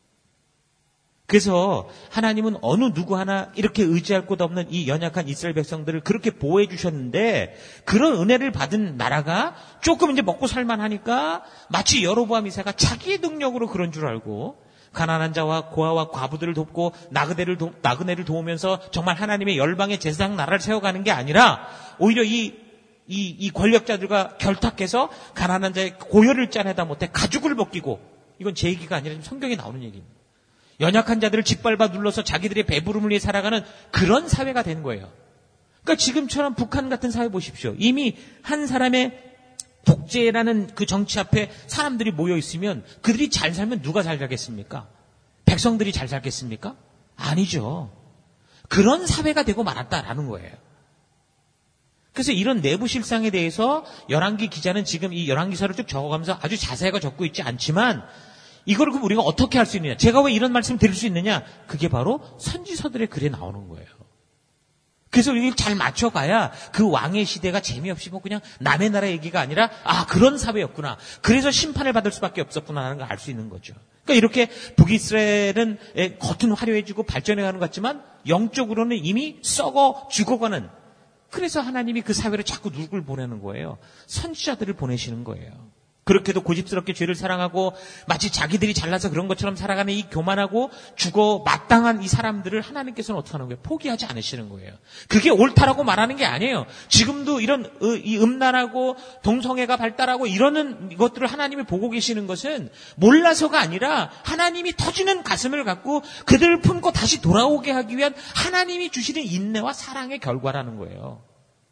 그래서 하나님은 어느 누구 하나 이렇게 의지할 곳 없는 이 연약한 이스라엘 백성들을 그렇게 보호해 주셨는데, 그런 은혜를 받은 나라가 조금 이제 먹고 살만하니까 마치 여로보암 이사가 자기의 능력으로 그런 줄 알고 가난한 자와 고아와 과부들을 돕고 나그네를, 도, 나그네를 도우면서 정말 하나님의 열방의 제사장 나라를 세워가는 게 아니라 오히려 이, 이, 이 권력자들과 결탁해서 가난한 자의 고열을 짜내다 못해 가죽을 벗기고, 이건 제 얘기가 아니라 지금 성경에 나오는 얘기입니다. 연약한 자들을 짓밟아 눌러서 자기들의 배부름을 위해 살아가는 그런 사회가 된 거예요. 그러니까 지금처럼 북한 같은 사회 보십시오. 이미 한 사람의 독재라는 그 정치 앞에 사람들이 모여 있으면 그들이 잘 살면 누가 잘 살겠습니까? 백성들이 잘 살겠습니까? 아니죠. 그런 사회가 되고 말았다라는 거예요. 그래서 이런 내부 실상에 대해서 열왕기 기자는 지금 이 열왕기서를 쭉 적어가면서 아주 자세하게 적고 있지 않지만, 이걸 그럼 우리가 어떻게 할 수 있느냐? 제가 왜 이런 말씀을 드릴 수 있느냐? 그게 바로 선지서들의 글에 나오는 거예요. 그래서 이걸 잘 맞춰가야 그 왕의 시대가 재미없이 뭐 그냥 남의 나라 얘기가 아니라, 아, 그런 사회였구나. 그래서 심판을 받을 수밖에 없었구나 하는 걸 알 수 있는 거죠. 그러니까 이렇게 북이스라엘은 겉은 화려해지고 발전해가는 것 같지만 영적으로는 이미 썩어 죽어가는, 그래서 하나님이 그 사회로 자꾸 누굴 보내는 거예요? 선지자들을 보내시는 거예요. 그렇게도 고집스럽게 죄를 사랑하고 마치 자기들이 잘나서 그런 것처럼 살아가는 이 교만하고 죽어 마땅한 이 사람들을 하나님께서는 어떻게 하는 거예요? 포기하지 않으시는 거예요. 그게 옳다라고 말하는 게 아니에요. 지금도 이런 이 음란하고 동성애가 발달하고 이러는 것들을 하나님이 보고 계시는 것은 몰라서가 아니라 하나님이 터지는 가슴을 갖고 그들을 품고 다시 돌아오게 하기 위한 하나님이 주시는 인내와 사랑의 결과라는 거예요.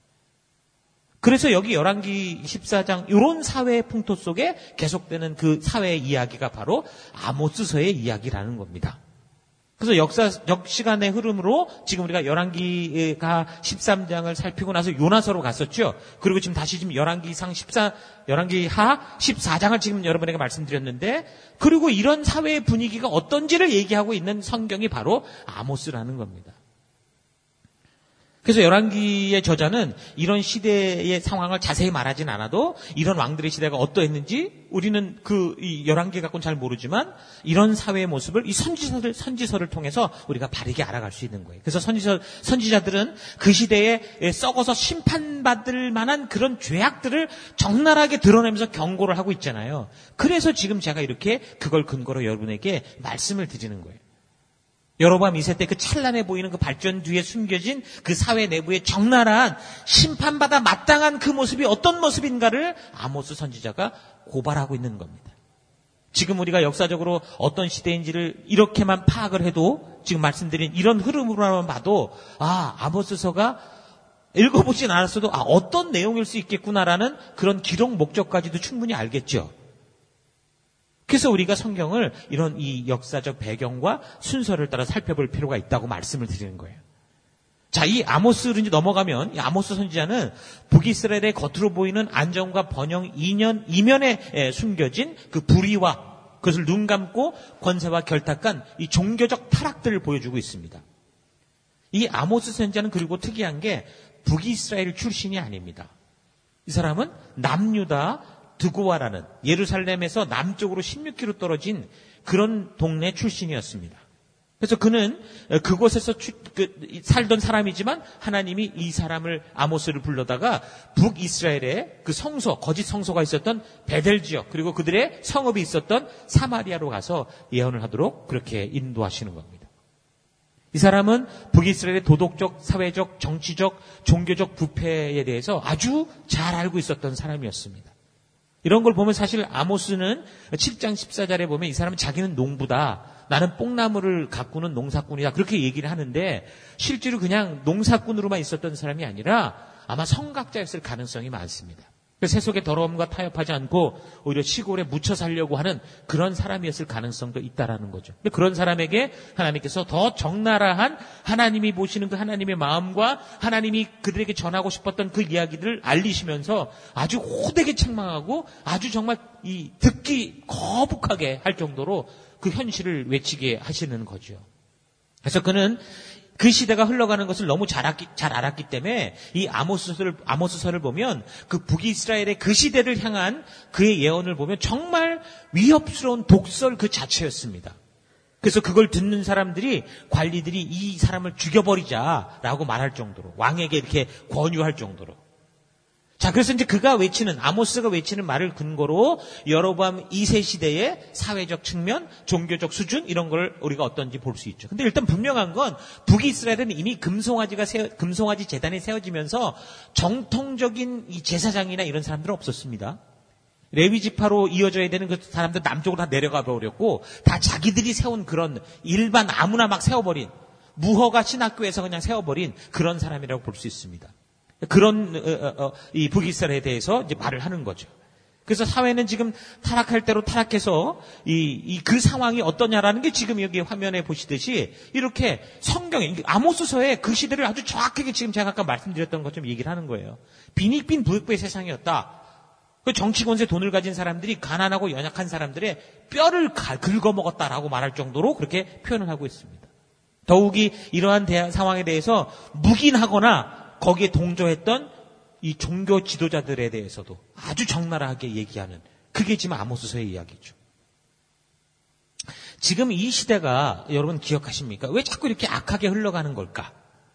그래서 여기 열왕기 십사 장 이런 사회의 풍토 속에 계속되는 그 사회의 이야기가 바로 아모스서의 이야기라는 겁니다. 그래서 역사적 시간의 흐름으로 지금 우리가 열왕기가 십삼 장을 살피고 나서 요나서로 갔었죠. 그리고 지금 다시 지금 열왕기상 십사, 열왕기하 십사 장을 지금 여러분에게 말씀드렸는데, 그리고 이런 사회의 분위기가 어떤지를 얘기하고 있는 성경이 바로 아모스라는 겁니다. 그래서 열왕기의 저자는 이런 시대의 상황을 자세히 말하진 않아도 이런 왕들의 시대가 어떠했는지 우리는 그 이 열왕기 갖고는 잘 모르지만 이런 사회의 모습을 이 선지서를 선지서를 통해서 우리가 바르게 알아갈 수 있는 거예요. 그래서 선지서 선지자들은 그 시대에 썩어서 심판받을 만한 그런 죄악들을 적나라하게 드러내면서 경고를 하고 있잖아요. 그래서 지금 제가 이렇게 그걸 근거로 여러분에게 말씀을 드리는 거예요. 여로보암 이 세 때 그 찬란해 보이는 그 발전 뒤에 숨겨진 그 사회 내부의 적나라한 심판받아 마땅한 그 모습이 어떤 모습인가를 아모스 선지자가 고발하고 있는 겁니다. 지금 우리가 역사적으로 어떤 시대인지를 이렇게만 파악을 해도 지금 말씀드린 이런 흐름으로만 봐도 아, 아모스서가 읽어보진 않았어도 아, 어떤 내용일 수 있겠구나라는 그런 기록 목적까지도 충분히 알겠죠. 그래서 우리가 성경을 이런 이 역사적 배경과 순서를 따라 살펴볼 필요가 있다고 말씀을 드리는 거예요. 자, 이 아모스를 이제 넘어가면 이 아모스 선지자는 북이스라엘의 겉으로 보이는 안정과 번영 이년, 이면에 숨겨진 그 불의와 그것을 눈 감고 권세와 결탁한 이 종교적 타락들을 보여주고 있습니다. 이 아모스 선지자는 그리고 특이한 게 북이스라엘 출신이 아닙니다. 이 사람은 남유다 드고아라는 예루살렘에서 남쪽으로 십육 킬로미터 떨어진 그런 동네 출신이었습니다. 그래서 그는 그곳에서 추, 그, 살던 사람이지만 하나님이 이 사람을 아모스를 불러다가 북이스라엘의 그 성소, 거짓 성소가 있었던 베델 지역 그리고 그들의 성읍이 있었던 사마리아로 가서 예언을 하도록 그렇게 인도하시는 겁니다. 이 사람은 북이스라엘의 도덕적, 사회적, 정치적, 종교적 부패에 대해서 아주 잘 알고 있었던 사람이었습니다. 이런 걸 보면 사실 아모스는 칠 장 십사 절에 보면 이 사람은 자기는 농부다. 나는 뽕나무를 가꾸는 농사꾼이다. 그렇게 얘기를 하는데 실제로 그냥 농사꾼으로만 있었던 사람이 아니라 아마 성각자였을 가능성이 많습니다. 세속의 더러움과 타협하지 않고 오히려 시골에 묻혀 살려고 하는 그런 사람이었을 가능성도 있다라는 거죠. 근데 그런 사람에게 하나님께서 더 적나라한 하나님이 보시는 그 하나님의 마음과 하나님이 그들에게 전하고 싶었던 그 이야기들을 알리시면서 아주 호되게 책망하고 아주 정말 이 듣기 거북하게 할 정도로 그 현실을 외치게 하시는 거죠. 그래서 그는 그 시대가 흘러가는 것을 너무 잘 알았기, 잘 알았기 때문에 이 아모스서를, 아모스서를 보면 그 북이스라엘의 그 시대를 향한 그의 예언을 보면 정말 위협스러운 독설 그 자체였습니다. 그래서 그걸 듣는 사람들이 관리들이 이 사람을 죽여버리자라고 말할 정도로 왕에게 이렇게 권유할 정도로. 자, 그래서 이제 그가 외치는, 아모스가 외치는 말을 근거로 여로보암 이 세 시대의 사회적 측면, 종교적 수준, 이런 걸 우리가 어떤지 볼 수 있죠. 근데 일단 분명한 건 북이스라엘은 이미 금송아지가 세워, 금송아지 재단이 세워지면서 정통적인 이 제사장이나 이런 사람들은 없었습니다. 레위 지파로 이어져야 되는 그 사람들 남쪽으로 다 내려가 버렸고, 다 자기들이 세운 그런 일반 아무나 막 세워버린, 무허가 신학교에서 그냥 세워버린 그런 사람이라고 볼 수 있습니다. 그런 어, 어, 이 북이스라엘에 대해서 이제 말을 하는 거죠. 그래서 사회는 지금 타락할 대로 타락해서 이, 이 그 상황이 어떠냐라는 게 지금 여기 화면에 보시듯이 이렇게 성경에 아모스서에 그 시대를 아주 정확하게 지금 제가 아까 말씀드렸던 것처럼 얘기를 하는 거예요. 빈익빈 부익부의 세상이었다. 그 정치 권세 돈을 가진 사람들이 가난하고 연약한 사람들의 뼈를 긁어먹었다라고 말할 정도로 그렇게 표현을 하고 있습니다. 더욱이 이러한 대화, 상황에 대해서 묵인하거나 거기에 동조했던 이 종교 지도자들에 대해서도 아주 적나라하게 얘기하는 그게 지금 아모스서의 이야기죠. 지금 이 시대가 여러분 기억하십니까? 왜 자꾸 이렇게 악하게 흘러가는 걸까?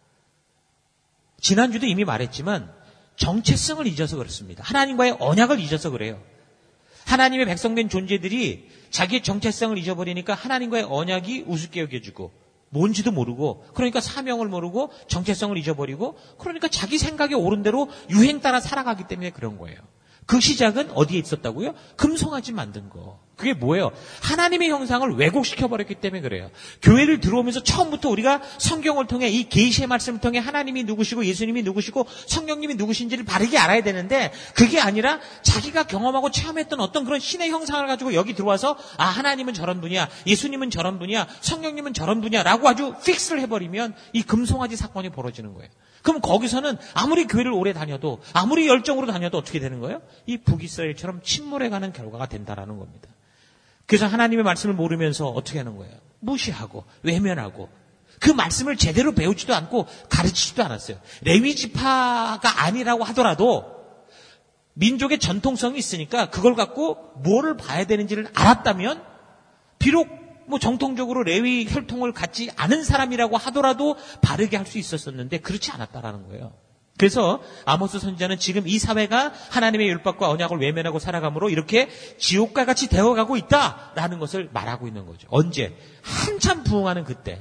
지난주도 이미 말했지만 정체성을 잊어서 그렇습니다. 하나님과의 언약을 잊어서 그래요. 하나님의 백성된 존재들이 자기의 정체성을 잊어버리니까 하나님과의 언약이 우습게 여겨지고 뭔지도 모르고 그러니까 사명을 모르고 정체성을 잊어버리고 그러니까 자기 생각에 옳은 대로 유행 따라 살아가기 때문에 그런 거예요. 그 시작은 어디에 있었다고요? 금송아지 만든 거. 그게 뭐예요? 하나님의 형상을 왜곡시켜버렸기 때문에 그래요. 교회를 들어오면서 처음부터 우리가 성경을 통해 이 계시의 말씀을 통해 하나님이 누구시고 예수님이 누구시고 성령님이 누구신지를 바르게 알아야 되는데 그게 아니라 자기가 경험하고 체험했던 어떤 그런 신의 형상을 가지고 여기 들어와서 아 하나님은 저런 분이야, 예수님은 저런 분이야, 성령님은 저런 분이야 라고 아주 픽스를 해버리면 이 금송아지 사건이 벌어지는 거예요. 그럼 거기서는 아무리 교회를 오래 다녀도 아무리 열정으로 다녀도 어떻게 되는 거예요? 이 북이스라엘처럼 침몰해가는 결과가 된다라는 겁니다. 그래서 하나님의 말씀을 모르면서 어떻게 하는 거예요? 무시하고 외면하고 그 말씀을 제대로 배우지도 않고 가르치지도 않았어요. 레위 지파가 아니라고 하더라도 민족의 전통성이 있으니까 그걸 갖고 뭐를 봐야 되는지를 알았다면 비록 뭐 정통적으로 레위 혈통을 갖지 않은 사람이라고 하더라도 바르게 할 수 있었었는데 그렇지 않았다라는 거예요. 그래서 아모스 선지자는 지금 이 사회가 하나님의 율법과 언약을 외면하고 살아감으로 이렇게 지옥과 같이 되어가고 있다라는 것을 말하고 있는 거죠. 언제? 한참 부흥하는 그때.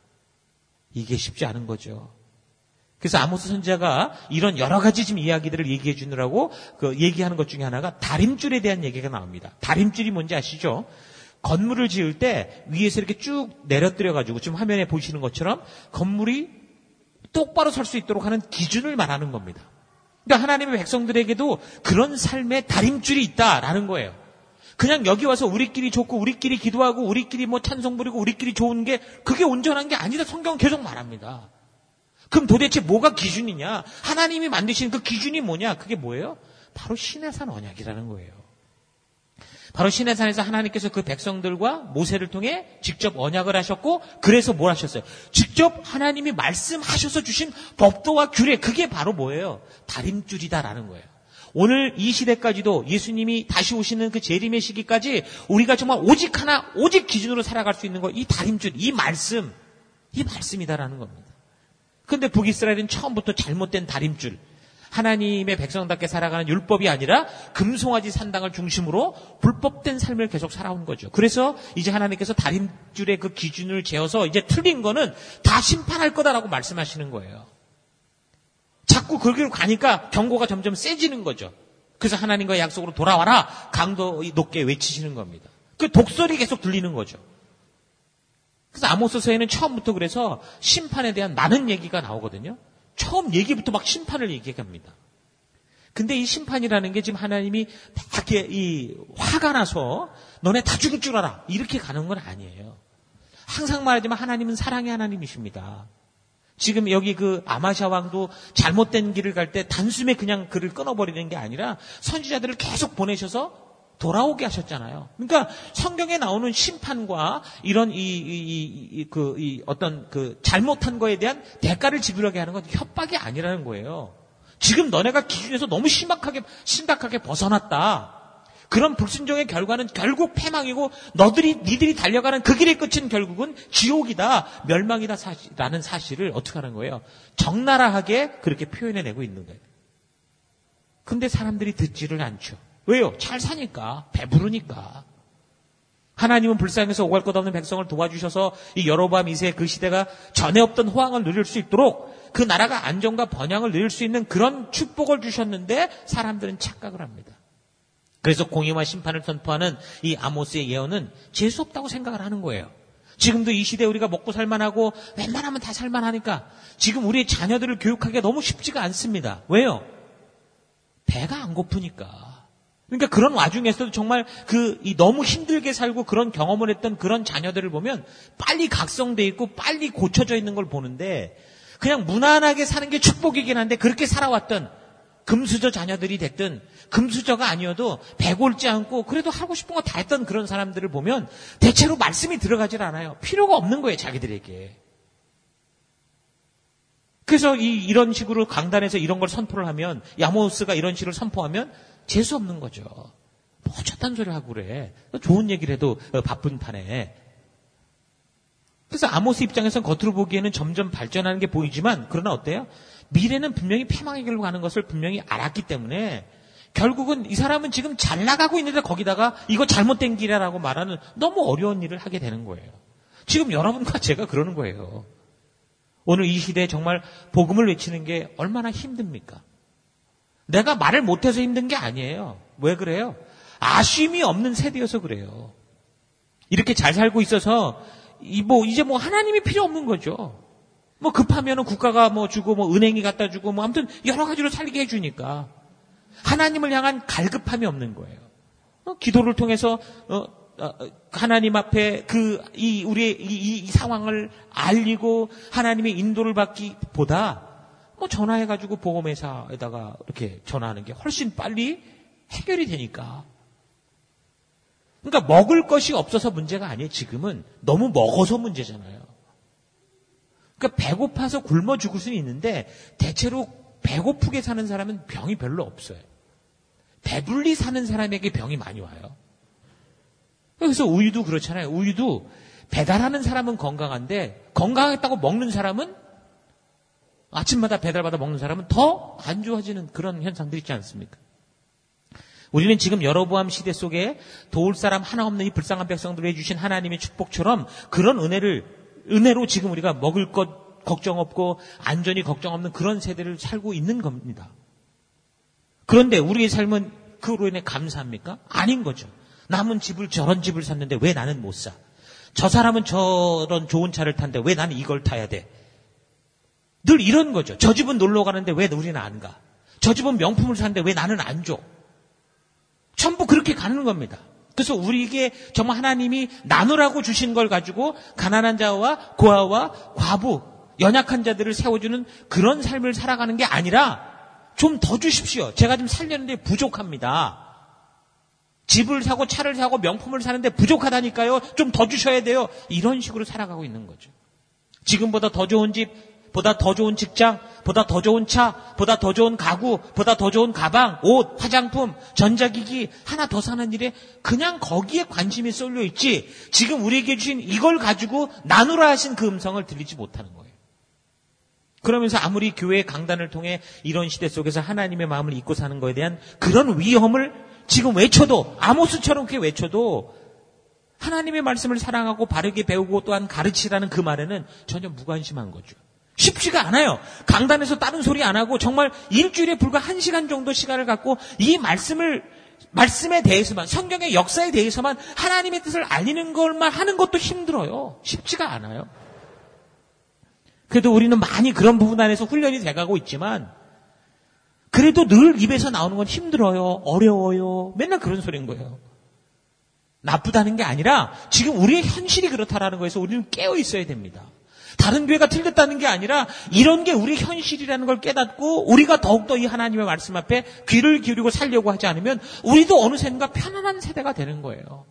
이게 쉽지 않은 거죠. 그래서 아모스 선지자가 이런 여러 가지 지금 이야기들을 얘기해 주느라고 그 얘기하는 것 중에 하나가 다림줄에 대한 얘기가 나옵니다. 다림줄이 뭔지 아시죠? 건물을 지을 때 위에서 이렇게 쭉 내려뜨려가지고 지금 화면에 보시는 것처럼 건물이 똑바로 설 수 있도록 하는 기준을 말하는 겁니다. 그러니까 하나님의 백성들에게도 그런 삶의 다림줄이 있다라는 거예요. 그냥 여기 와서 우리끼리 좋고 우리끼리 기도하고 우리끼리 뭐 찬송 부리고 우리끼리 좋은 게 그게 온전한 게 아니다. 성경은 계속 말합니다. 그럼 도대체 뭐가 기준이냐? 하나님이 만드신 그 기준이 뭐냐? 그게 뭐예요? 바로 시내산 언약이라는 거예요. 바로 시내산에서 하나님께서 그 백성들과 모세를 통해 직접 언약을 하셨고 그래서 뭘 하셨어요? 직접 하나님이 말씀하셔서 주신 법도와 규례 그게 바로 뭐예요? 다림줄이다라는 거예요. 오늘 이 시대까지도 예수님이 다시 오시는 그 재림의 시기까지 우리가 정말 오직 하나 오직 기준으로 살아갈 수 있는 거 이 다림줄, 이 말씀, 이 말씀이다라는 겁니다. 그런데 북이스라엘은 처음부터 잘못된 다림줄 하나님의 백성답게 살아가는 율법이 아니라 금송아지 산당을 중심으로 불법된 삶을 계속 살아온 거죠. 그래서 이제 하나님께서 다림줄의 그 기준을 재어서 이제 틀린 거는 다 심판할 거다라고 말씀하시는 거예요. 자꾸 거기로 가니까 경고가 점점 세지는 거죠. 그래서 하나님과의 약속으로 돌아와라 강도 높게 외치시는 겁니다. 그 독설이 계속 들리는 거죠. 그래서 아모스서에는 처음부터 그래서 심판에 대한 많은 얘기가 나오거든요. 처음 얘기부터 막 심판을 얘기합니다. 근데 이 심판이라는 게 지금 하나님이 막 이렇게 이 화가 나서 너네 다 죽을 줄 알아 이렇게 가는 건 아니에요. 항상 말하지만 하나님은 사랑의 하나님이십니다. 지금 여기 그 아마샤 왕도 잘못된 길을 갈 때 단숨에 그냥 그를 끊어버리는 게 아니라 선지자들을 계속 보내셔서 돌아오게 하셨잖아요. 그러니까 성경에 나오는 심판과 이런 이, 이, 이, 그, 이 어떤 그 잘못한 거에 대한 대가를 지불하게 하는 건 협박이 아니라는 거예요. 지금 너네가 기준에서 너무 심각하게, 심각하게 벗어났다. 그런 불순종의 결과는 결국 패망이고 너들이, 니들이 달려가는 그 길의 끝은 결국은 지옥이다, 멸망이다 사실, 라는 사실을 어떻게 하는 거예요? 적나라하게 그렇게 표현해내고 있는 거예요. 근데 사람들이 듣지를 않죠. 왜요? 잘 사니까, 배부르니까. 하나님은 불쌍해서 오갈 것 없는 백성을 도와주셔서 이 여로보암 이 세 그 시대가 전에 없던 호황을 누릴 수 있도록 그 나라가 안정과 번영을 누릴 수 있는 그런 축복을 주셨는데 사람들은 착각을 합니다. 그래서 공의와 심판을 선포하는 이 아모스의 예언은 재수 없다고 생각을 하는 거예요. 지금도 이 시대에 우리가 먹고 살만하고 웬만하면 다 살만하니까 지금 우리의 자녀들을 교육하기가 너무 쉽지가 않습니다. 왜요? 배가 안 고프니까. 그러니까 그런 와중에서도 정말 그 이 너무 힘들게 살고 그런 경험을 했던 그런 자녀들을 보면 빨리 각성돼 있고 빨리 고쳐져 있는 걸 보는데 그냥 무난하게 사는 게 축복이긴 한데 그렇게 살아왔던 금수저 자녀들이 됐든 금수저가 아니어도 배골지 않고 그래도 하고 싶은 거 다 했던 그런 사람들을 보면 대체로 말씀이 들어가질 않아요. 필요가 없는 거예요, 자기들에게. 그래서 이, 이런 식으로 강단에서 이런 걸 선포를 하면 아모스가 이런 식으로 선포하면 재수 없는 거죠. 뭐 저딴 소리 하고 그래. 좋은 얘기를 해도 바쁜 판에. 그래서 아모스 입장에서는 겉으로 보기에는 점점 발전하는 게 보이지만 그러나 어때요? 미래는 분명히 패망의 길로 가는 것을 분명히 알았기 때문에 결국은 이 사람은 지금 잘 나가고 있는데 거기다가 이거 잘못된 길이라고 말하는 너무 어려운 일을 하게 되는 거예요. 지금 여러분과 제가 그러는 거예요. 오늘 이 시대에 정말 복음을 외치는 게 얼마나 힘듭니까? 내가 말을 못해서 힘든 게 아니에요. 왜 그래요? 아쉬움이 없는 세대여서 그래요. 이렇게 잘 살고 있어서 이 뭐 이제 뭐 하나님이 필요 없는 거죠. 뭐 급하면은 국가가 뭐 주고 뭐 은행이 갖다 주고 뭐 아무튼 여러 가지로 살게 해주니까 하나님을 향한 갈급함이 없는 거예요. 어, 기도를 통해서 어, 어, 하나님 앞에 그 이 우리의 이, 이 상황을 알리고 하나님의 인도를 받기보다 뭐 전화해가지고 보험회사에다가 이렇게 전화하는 게 훨씬 빨리 해결이 되니까. 그러니까 먹을 것이 없어서 문제가 아니에요. 지금은 너무 먹어서 문제잖아요. 그러니까 배고파서 굶어 죽을 수는 있는데 대체로 배고프게 사는 사람은 병이 별로 없어요. 배불리 사는 사람에게 병이 많이 와요. 그래서 우유도 그렇잖아요. 우유도 배달하는 사람은 건강한데 건강했다고 먹는 사람은 아침마다 배달받아 먹는 사람은 더 안 좋아지는 그런 현상들이 있지 않습니까? 우리는 지금 여로보암 시대 속에 도울 사람 하나 없는 이 불쌍한 백성들을 해주신 하나님의 축복처럼 그런 은혜를 은혜로 지금 우리가 먹을 것 걱정 없고 안전이 걱정 없는 그런 세대를 살고 있는 겁니다. 그런데 우리의 삶은 그로 인해 감사합니까? 아닌 거죠. 남은 집을 저런 집을 샀는데 왜 나는 못 사? 저 사람은 저런 좋은 차를 탄데 왜 나는 이걸 타야 돼? 늘 이런 거죠. 저 집은 놀러 가는데 왜 우리는 안 가? 저 집은 명품을 사는데 왜 나는 안 줘? 전부 그렇게 가는 겁니다. 그래서 우리에게 정말 하나님이 나누라고 주신 걸 가지고 가난한 자와 고아와 과부, 연약한 자들을 세워주는 그런 삶을 살아가는 게 아니라 좀 더 주십시오. 제가 좀 살려는데 부족합니다. 집을 사고 차를 사고 명품을 사는데 부족하다니까요. 좀 더 주셔야 돼요. 이런 식으로 살아가고 있는 거죠. 지금보다 더 좋은 집, 보다 더 좋은 직장, 보다 더 좋은 차, 보다 더 좋은 가구, 보다 더 좋은 가방, 옷, 화장품, 전자기기 하나 더 사는 일에 그냥 거기에 관심이 쏠려 있지 지금 우리에게 주신 이걸 가지고 나누라 하신 그 음성을 들리지 못하는 거예요. 그러면서 아무리 교회의 강단을 통해 이런 시대 속에서 하나님의 마음을 잊고 사는 거에 대한 그런 위험을 지금 외쳐도 아모스처럼 그렇게 외쳐도 하나님의 말씀을 사랑하고 바르게 배우고 또한 가르치라는 그 말에는 전혀 무관심한 거죠. 쉽지가 않아요. 강단에서 다른 소리 안 하고 정말 일주일에 불과 한 시간 정도 시간을 갖고 이 말씀을 말씀에 대해서만 성경의 역사에 대해서만 하나님의 뜻을 알리는 것만 하는 것도 힘들어요. 쉽지가 않아요. 그래도 우리는 많이 그런 부분 안에서 훈련이 돼가고 있지만 그래도 늘 입에서 나오는 건 힘들어요. 어려워요. 맨날 그런 소리인 거예요. 나쁘다는 게 아니라 지금 우리의 현실이 그렇다라는 거에서 우리는 깨어 있어야 됩니다. 다른 교회가 틀렸다는 게 아니라 이런 게 우리 현실이라는 걸 깨닫고 우리가 더욱더 이 하나님의 말씀 앞에 귀를 기울이고 살려고 하지 않으면 우리도 어느샌가 편안한 세대가 되는 거예요.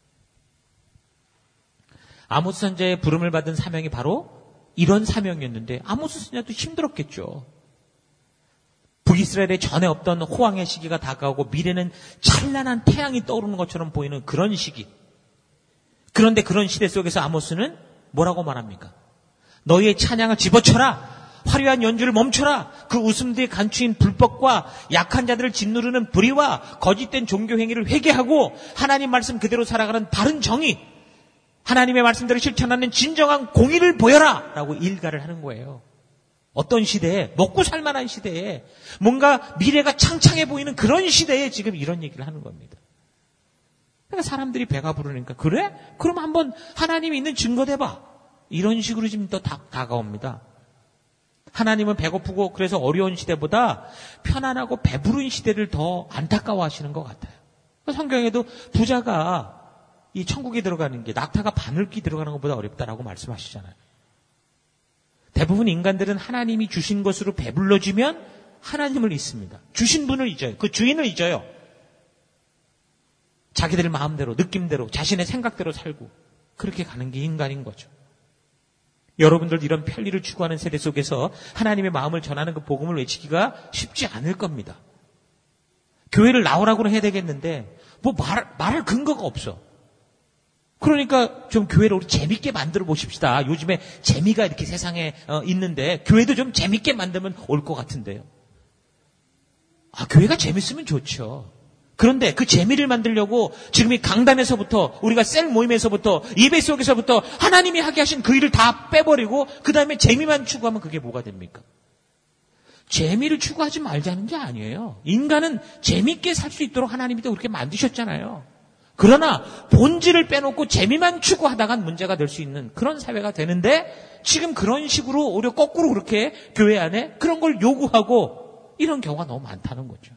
아모스 선지자의 부름을 받은 사명이 바로 이런 사명이었는데 아모스 선지자도 힘들었겠죠. 북이스라엘에 전에 없던 호황의 시기가 다가오고 미래는 찬란한 태양이 떠오르는 것처럼 보이는 그런 시기. 그런데 그런 시대 속에서 아모스는 뭐라고 말합니까? 너희의 찬양을 집어쳐라. 화려한 연주를 멈춰라. 그 웃음들이 간추인 불법과 약한 자들을 짓누르는 불의와 거짓된 종교 행위를 회개하고 하나님 말씀 그대로 살아가는 바른 정의, 하나님의 말씀대로 실천하는 진정한 공의를 보여라 라고 일가를 하는 거예요. 어떤 시대에, 먹고 살만한 시대에, 뭔가 미래가 창창해 보이는 그런 시대에 지금 이런 얘기를 하는 겁니다. 그러니까 사람들이 배가 부르니까 그래? 그럼 한번 하나님이 있는 증거 대봐. 이런 식으로 지금 또 다, 다가옵니다. 하나님은 배고프고 그래서 어려운 시대보다 편안하고 배부른 시대를 더 안타까워하시는 것 같아요. 성경에도 부자가 이 천국에 들어가는 게 낙타가 바늘기 들어가는 것보다 어렵다라고 말씀하시잖아요. 대부분 인간들은 하나님이 주신 것으로 배불러지면 하나님을 잊습니다. 주신 분을 잊어요. 그 주인을 잊어요. 자기들 마음대로, 느낌대로, 자신의 생각대로 살고 그렇게 가는 게 인간인 거죠. 여러분들 이런 편리를 추구하는 세대 속에서 하나님의 마음을 전하는 그 복음을 외치기가 쉽지 않을 겁니다. 교회를 나오라고는 해야 되겠는데 뭐 말, 말할 근거가 없어. 그러니까 좀 교회를 우리 재밌게 만들어 보십시다. 요즘에 재미가 이렇게 세상에 어, 있는데 교회도 좀 재밌게 만들면 올 것 같은데요. 아, 교회가 재밌으면 좋죠. 그런데 그 재미를 만들려고 지금 이 강단에서부터 우리가 셀 모임에서부터 예배 속에서부터 하나님이 하게 하신 그 일을 다 빼버리고 그 다음에 재미만 추구하면 그게 뭐가 됩니까? 재미를 추구하지 말자는 게 아니에요. 인간은 재밌게 살 수 있도록 하나님이 또 그렇게 만드셨잖아요. 그러나 본질을 빼놓고 재미만 추구하다간 문제가 될 수 있는 그런 사회가 되는데 지금 그런 식으로 오히려 거꾸로 그렇게 교회 안에 그런 걸 요구하고 이런 경우가 너무 많다는 거죠.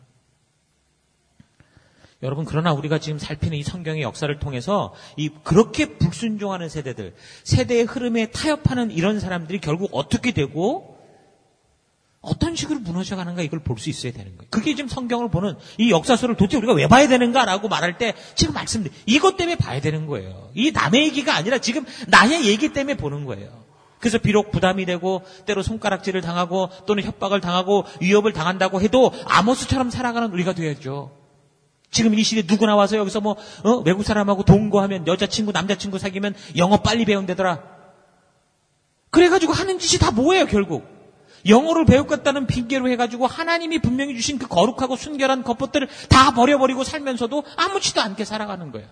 여러분, 그러나 우리가 지금 살피는 이 성경의 역사를 통해서 이 그렇게 불순종하는 세대들, 세대의 흐름에 타협하는 이런 사람들이 결국 어떻게 되고 어떤 식으로 무너져가는가 이걸 볼 수 있어야 되는 거예요. 그게 지금 성경을 보는 이 역사서를 도대체 우리가 왜 봐야 되는가라고 말할 때 지금 말씀드린 이것 때문에 봐야 되는 거예요. 이 남의 얘기가 아니라 지금 나의 얘기 때문에 보는 거예요. 그래서 비록 부담이 되고 때로 손가락질을 당하고 또는 협박을 당하고 위협을 당한다고 해도 아모스처럼 살아가는 우리가 돼야죠. 지금 이 시대에 누구 나와서 여기서 뭐 어? 외국 사람하고 동거하면 여자친구 남자친구 사귀면 영어 빨리 배운다더라. 그래가지고 하는 짓이 다 뭐예요 결국. 영어를 배웠겠다는 핑계로 해가지고 하나님이 분명히 주신 그 거룩하고 순결한 것들을 다 버려버리고 살면서도 아무렇지도 않게 살아가는 거예요.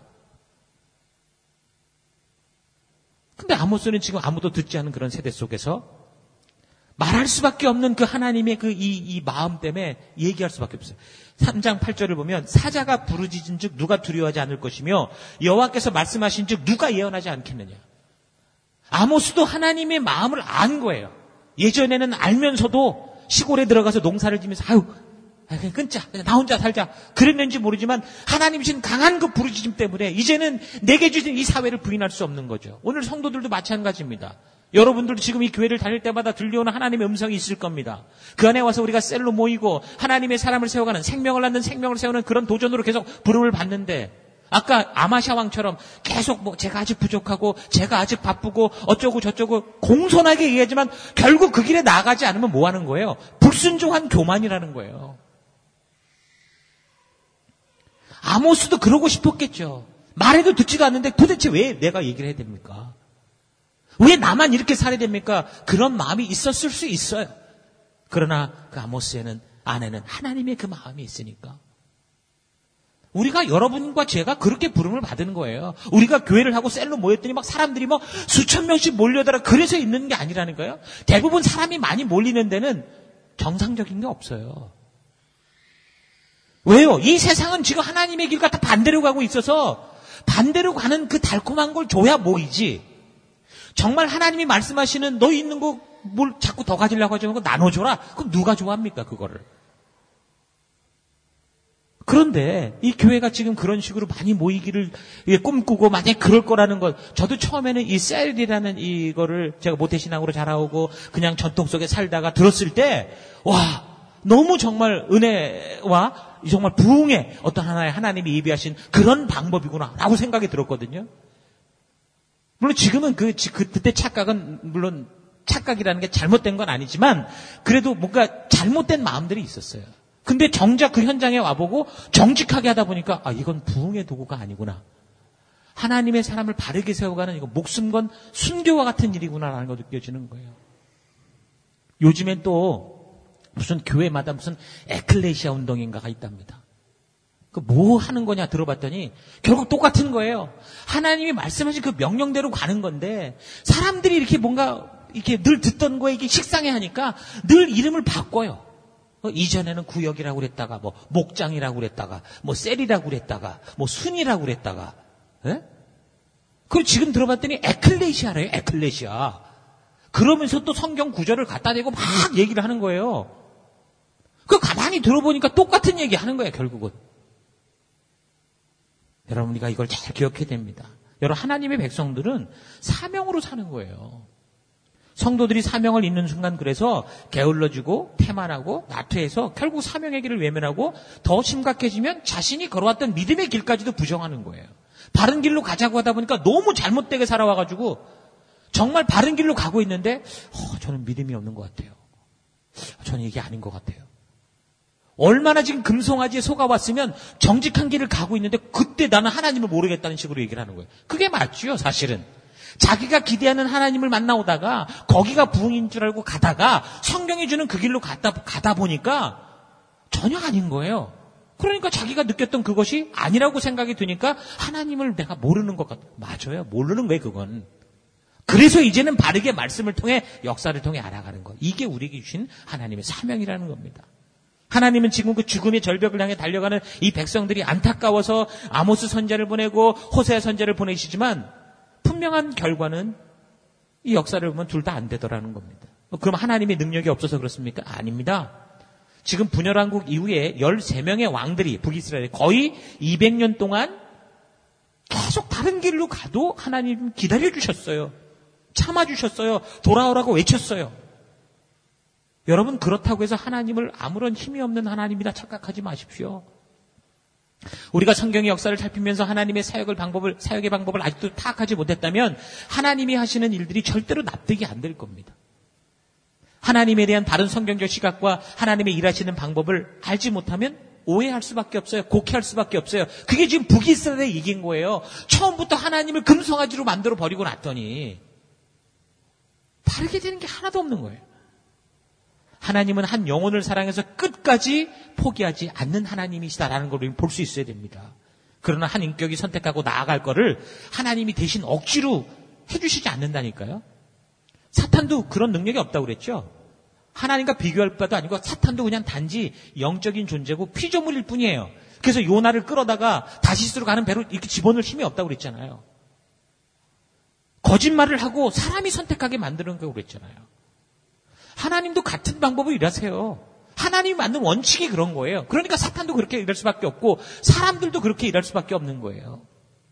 근데 아모스는 지금 아무도 듣지 않은 그런 세대 속에서 말할 수밖에 없는 그 하나님의 그 이, 이 마음 때문에 얘기할 수밖에 없어요. 삼 장 팔 절을 보면 사자가 부르짖은 즉 누가 두려워하지 않을 것이며 여호와께서 말씀하신 즉 누가 예언하지 않겠느냐. 아모스도 하나님의 마음을 안 거예요. 예전에는 알면서도 시골에 들어가서 농사를 지면서 아유 그냥 끊자 그냥 나 혼자 살자 그랬는지 모르지만 하나님 신 강한 그 부르짖음 때문에 이제는 내게 주신 이 사회를 부인할 수 없는 거죠. 오늘 성도들도 마찬가지입니다. 여러분들도 지금 이 교회를 다닐 때마다 들려오는 하나님의 음성이 있을 겁니다. 그 안에 와서 우리가 셀로 모이고 하나님의 사람을 세워가는 생명을 낳는 생명을 세우는 그런 도전으로 계속 부름을 받는데 아까 아마샤 왕처럼 계속 뭐 제가 아직 부족하고 제가 아직 바쁘고 어쩌고 저쩌고 공손하게 얘기하지만 결국 그 길에 나가지 않으면 뭐 하는 거예요? 불순종한 교만이라는 거예요. 아모스도 그러고 싶었겠죠. 말해도 듣지도 않는데 도대체 왜 내가 얘기를 해야 됩니까? 왜 나만 이렇게 살아야 됩니까? 그런 마음이 있었을 수 있어요. 그러나 그 아모스에는 안에는 하나님의 그 마음이 있으니까 우리가 여러분과 제가 그렇게 부름을 받은 거예요. 우리가 교회를 하고 셀로 모였더니 막 사람들이 뭐 수천 명씩 몰려들어 그래서 있는 게 아니라는 거예요. 대부분 사람이 많이 몰리는 데는 정상적인 게 없어요. 왜요? 이 세상은 지금 하나님의 길과 다 반대로 가고 있어서 반대로 가는 그 달콤한 걸 줘야 모이지. 정말 하나님이 말씀하시는 너 있는 거 뭘 자꾸 더 가지려고 하지 말고 나눠줘라. 그럼 누가 좋아합니까 그거를? 그런데 이 교회가 지금 그런 식으로 많이 모이기를 꿈꾸고 만약에 그럴 거라는 것, 저도 처음에는 이 셀이라는 이거를 제가 모태신앙으로 자라오고 그냥 전통 속에 살다가 들었을 때 와 너무 정말 은혜와 정말 부흥의 어떤 하나의 하나님이 예비하신 그런 방법이구나 라고 생각이 들었거든요. 물론 지금은 그, 그 그때 착각은 물론 착각이라는 게 잘못된 건 아니지만 그래도 뭔가 잘못된 마음들이 있었어요. 근데 정작 그 현장에 와보고 정직하게 하다 보니까 아 이건 부흥의 도구가 아니구나. 하나님의 사람을 바르게 세워가는 이거 목숨 건 순교와 같은 일이구나라는 거 느껴지는 거예요. 요즘엔 또 무슨 교회마다 무슨 에클레시아 운동인가가 있답니다. 그 뭐 하는 거냐 들어봤더니 결국 똑같은 거예요. 하나님이 말씀하신 그 명령대로 가는 건데 사람들이 이렇게 뭔가 이렇게 늘 듣던 거에 이게 식상해 하니까 늘 이름을 바꿔요. 어, 이전에는 구역이라고 그랬다가 뭐 목장이라고 그랬다가 뭐 셀이라고 그랬다가 뭐 순이라고 그랬다가 예? 그리고 지금 들어봤더니 에클레시아래요. 에클레시아. 그러면서 또 성경 구절을 갖다 대고 막 얘기를 하는 거예요. 그 가만히 들어보니까 똑같은 얘기 하는 거예요. 결국은. 여러분 우리가 이걸 잘 기억해야 됩니다. 여러분 하나님의 백성들은 사명으로 사는 거예요. 성도들이 사명을 잇는 순간 그래서 게을러지고 태만하고 나태해서 결국 사명의 길을 외면하고 더 심각해지면 자신이 걸어왔던 믿음의 길까지도 부정하는 거예요. 바른 길로 가자고 하다 보니까 너무 잘못되게 살아와가지고 정말 바른 길로 가고 있는데 어, 저는 믿음이 없는 것 같아요. 저는 이게 아닌 것 같아요. 얼마나 지금 금송아지에 속아왔으면 정직한 길을 가고 있는데 그때 나는 하나님을 모르겠다는 식으로 얘기를 하는 거예요. 그게 맞죠 사실은. 자기가 기대하는 하나님을 만나오다가 거기가 부흥인 줄 알고 가다가 성경이 주는 그 길로 가다, 가다 보니까 전혀 아닌 거예요. 그러니까 자기가 느꼈던 그것이 아니라고 생각이 드니까 하나님을 내가 모르는 것 같아요. 맞아요. 모르는 거예요 그건. 그래서 이제는 바르게 말씀을 통해 역사를 통해 알아가는 것. 이게 우리에게 주신 하나님의 사명이라는 겁니다. 하나님은 지금 그 죽음의 절벽을 향해 달려가는 이 백성들이 안타까워서 아모스 선지자를 보내고 호세아 선지자를 보내시지만 분명한 결과는 이 역사를 보면 둘 다 안 되더라는 겁니다. 그럼 하나님의 능력이 없어서 그렇습니까? 아닙니다. 지금 분열왕국 이후에 열세 명의 왕들이 북이스라엘에 거의 이백 년 동안 계속 다른 길로 가도 하나님 기다려주셨어요. 참아주셨어요. 돌아오라고 외쳤어요. 여러분, 그렇다고 해서 하나님을 아무런 힘이 없는 하나님이라 착각하지 마십시오. 우리가 성경의 역사를 살피면서 하나님의 사역을 방법을, 사역의 방법을 아직도 파악하지 못했다면 하나님이 하시는 일들이 절대로 납득이 안 될 겁니다. 하나님에 대한 바른 성경적 시각과 하나님의 일하시는 방법을 알지 못하면 오해할 수밖에 없어요. 곡해할 수밖에 없어요. 그게 지금 북이스라엘에 이긴 거예요. 처음부터 하나님을 금송아지로 만들어 버리고 났더니 다르게 되는 게 하나도 없는 거예요. 하나님은 한 영혼을 사랑해서 끝까지 포기하지 않는 하나님이시다라는 걸 우리는 볼 수 있어야 됩니다. 그러나 한 인격이 선택하고 나아갈 거를 하나님이 대신 억지로 해주시지 않는다니까요. 사탄도 그런 능력이 없다고 그랬죠. 하나님과 비교할 바도 아니고 사탄도 그냥 단지 영적인 존재고 피조물일 뿐이에요. 그래서 요나를 끌어다가 다시스로 가는 배로 이렇게 집어넣을 힘이 없다고 그랬잖아요. 거짓말을 하고 사람이 선택하게 만드는 거라고 그랬잖아요. 하나님도 같은 방법을 일하세요. 하나님이 만든 원칙이 그런 거예요. 그러니까 사탄도 그렇게 일할 수밖에 없고 사람들도 그렇게 일할 수밖에 없는 거예요.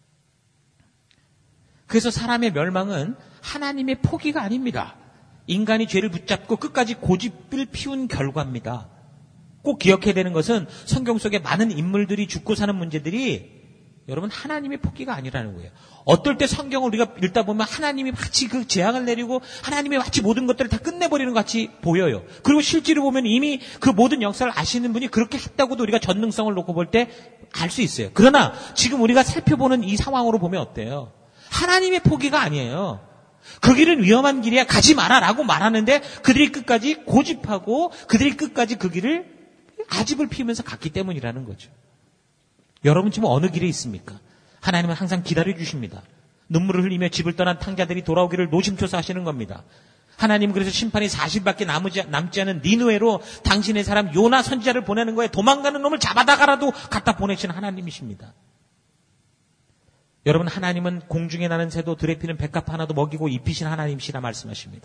그래서 사람의 멸망은 하나님의 포기가 아닙니다. 인간이 죄를 붙잡고 끝까지 고집을 피운 결과입니다. 꼭 기억해야 되는 것은 성경 속에 많은 인물들이 죽고 사는 문제들이 여러분 하나님의 포기가 아니라는 거예요. 어떨 때 성경을 우리가 읽다 보면 하나님이 마치 그 재앙을 내리고 하나님이 마치 모든 것들을 다 끝내버리는 것 같이 보여요. 그리고 실제로 보면 이미 그 모든 역사를 아시는 분이 그렇게 했다고도 우리가 전능성을 놓고 볼 때 알 수 있어요. 그러나 지금 우리가 살펴보는 이 상황으로 보면 어때요? 하나님의 포기가 아니에요. 그 길은 위험한 길이야 가지 마라라고 말하는데 그들이 끝까지 고집하고 그들이 끝까지 그 길을 아집을 피우면서 갔기 때문이라는 거죠. 여러분 지금 어느 길에 있습니까? 하나님은 항상 기다려주십니다. 눈물을 흘리며 집을 떠난 탕자들이 돌아오기를 노심초사하시는 겁니다. 하나님은 그래서 심판이 사십밖에 남지, 남지 않은 니느웨로 당신의 사람 요나 선지자를 보내는 거에 도망가는 놈을 잡아다가라도 갖다 보내시는 하나님이십니다. 여러분 하나님은 공중에 나는 새도 들에 피는 백합 하나도 먹이고 입히신 하나님이시라 말씀하십니다.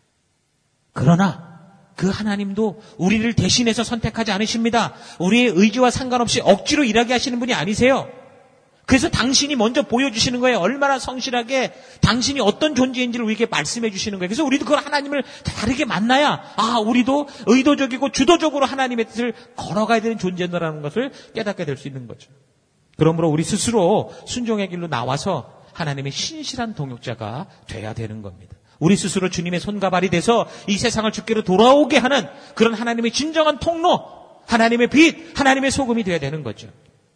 그러나 그 하나님도 우리를 대신해서 선택하지 않으십니다. 우리의 의지와 상관없이 억지로 일하게 하시는 분이 아니세요. 그래서 당신이 먼저 보여주시는 거예요. 얼마나 성실하게 당신이 어떤 존재인지를 우리에게 말씀해 주시는 거예요. 그래서 우리도 그걸 하나님을 다르게 만나야 아 우리도 의도적이고 주도적으로 하나님의 뜻을 걸어가야 되는 존재라는 것을 깨닫게 될 수 있는 거죠. 그러므로 우리 스스로 순종의 길로 나와서 하나님의 신실한 동역자가 돼야 되는 겁니다. 우리 스스로 주님의 손과 발이 돼서 이 세상을 주께로 돌아오게 하는 그런 하나님의 진정한 통로, 하나님의 빛, 하나님의 소금이 되어야 되는 거죠.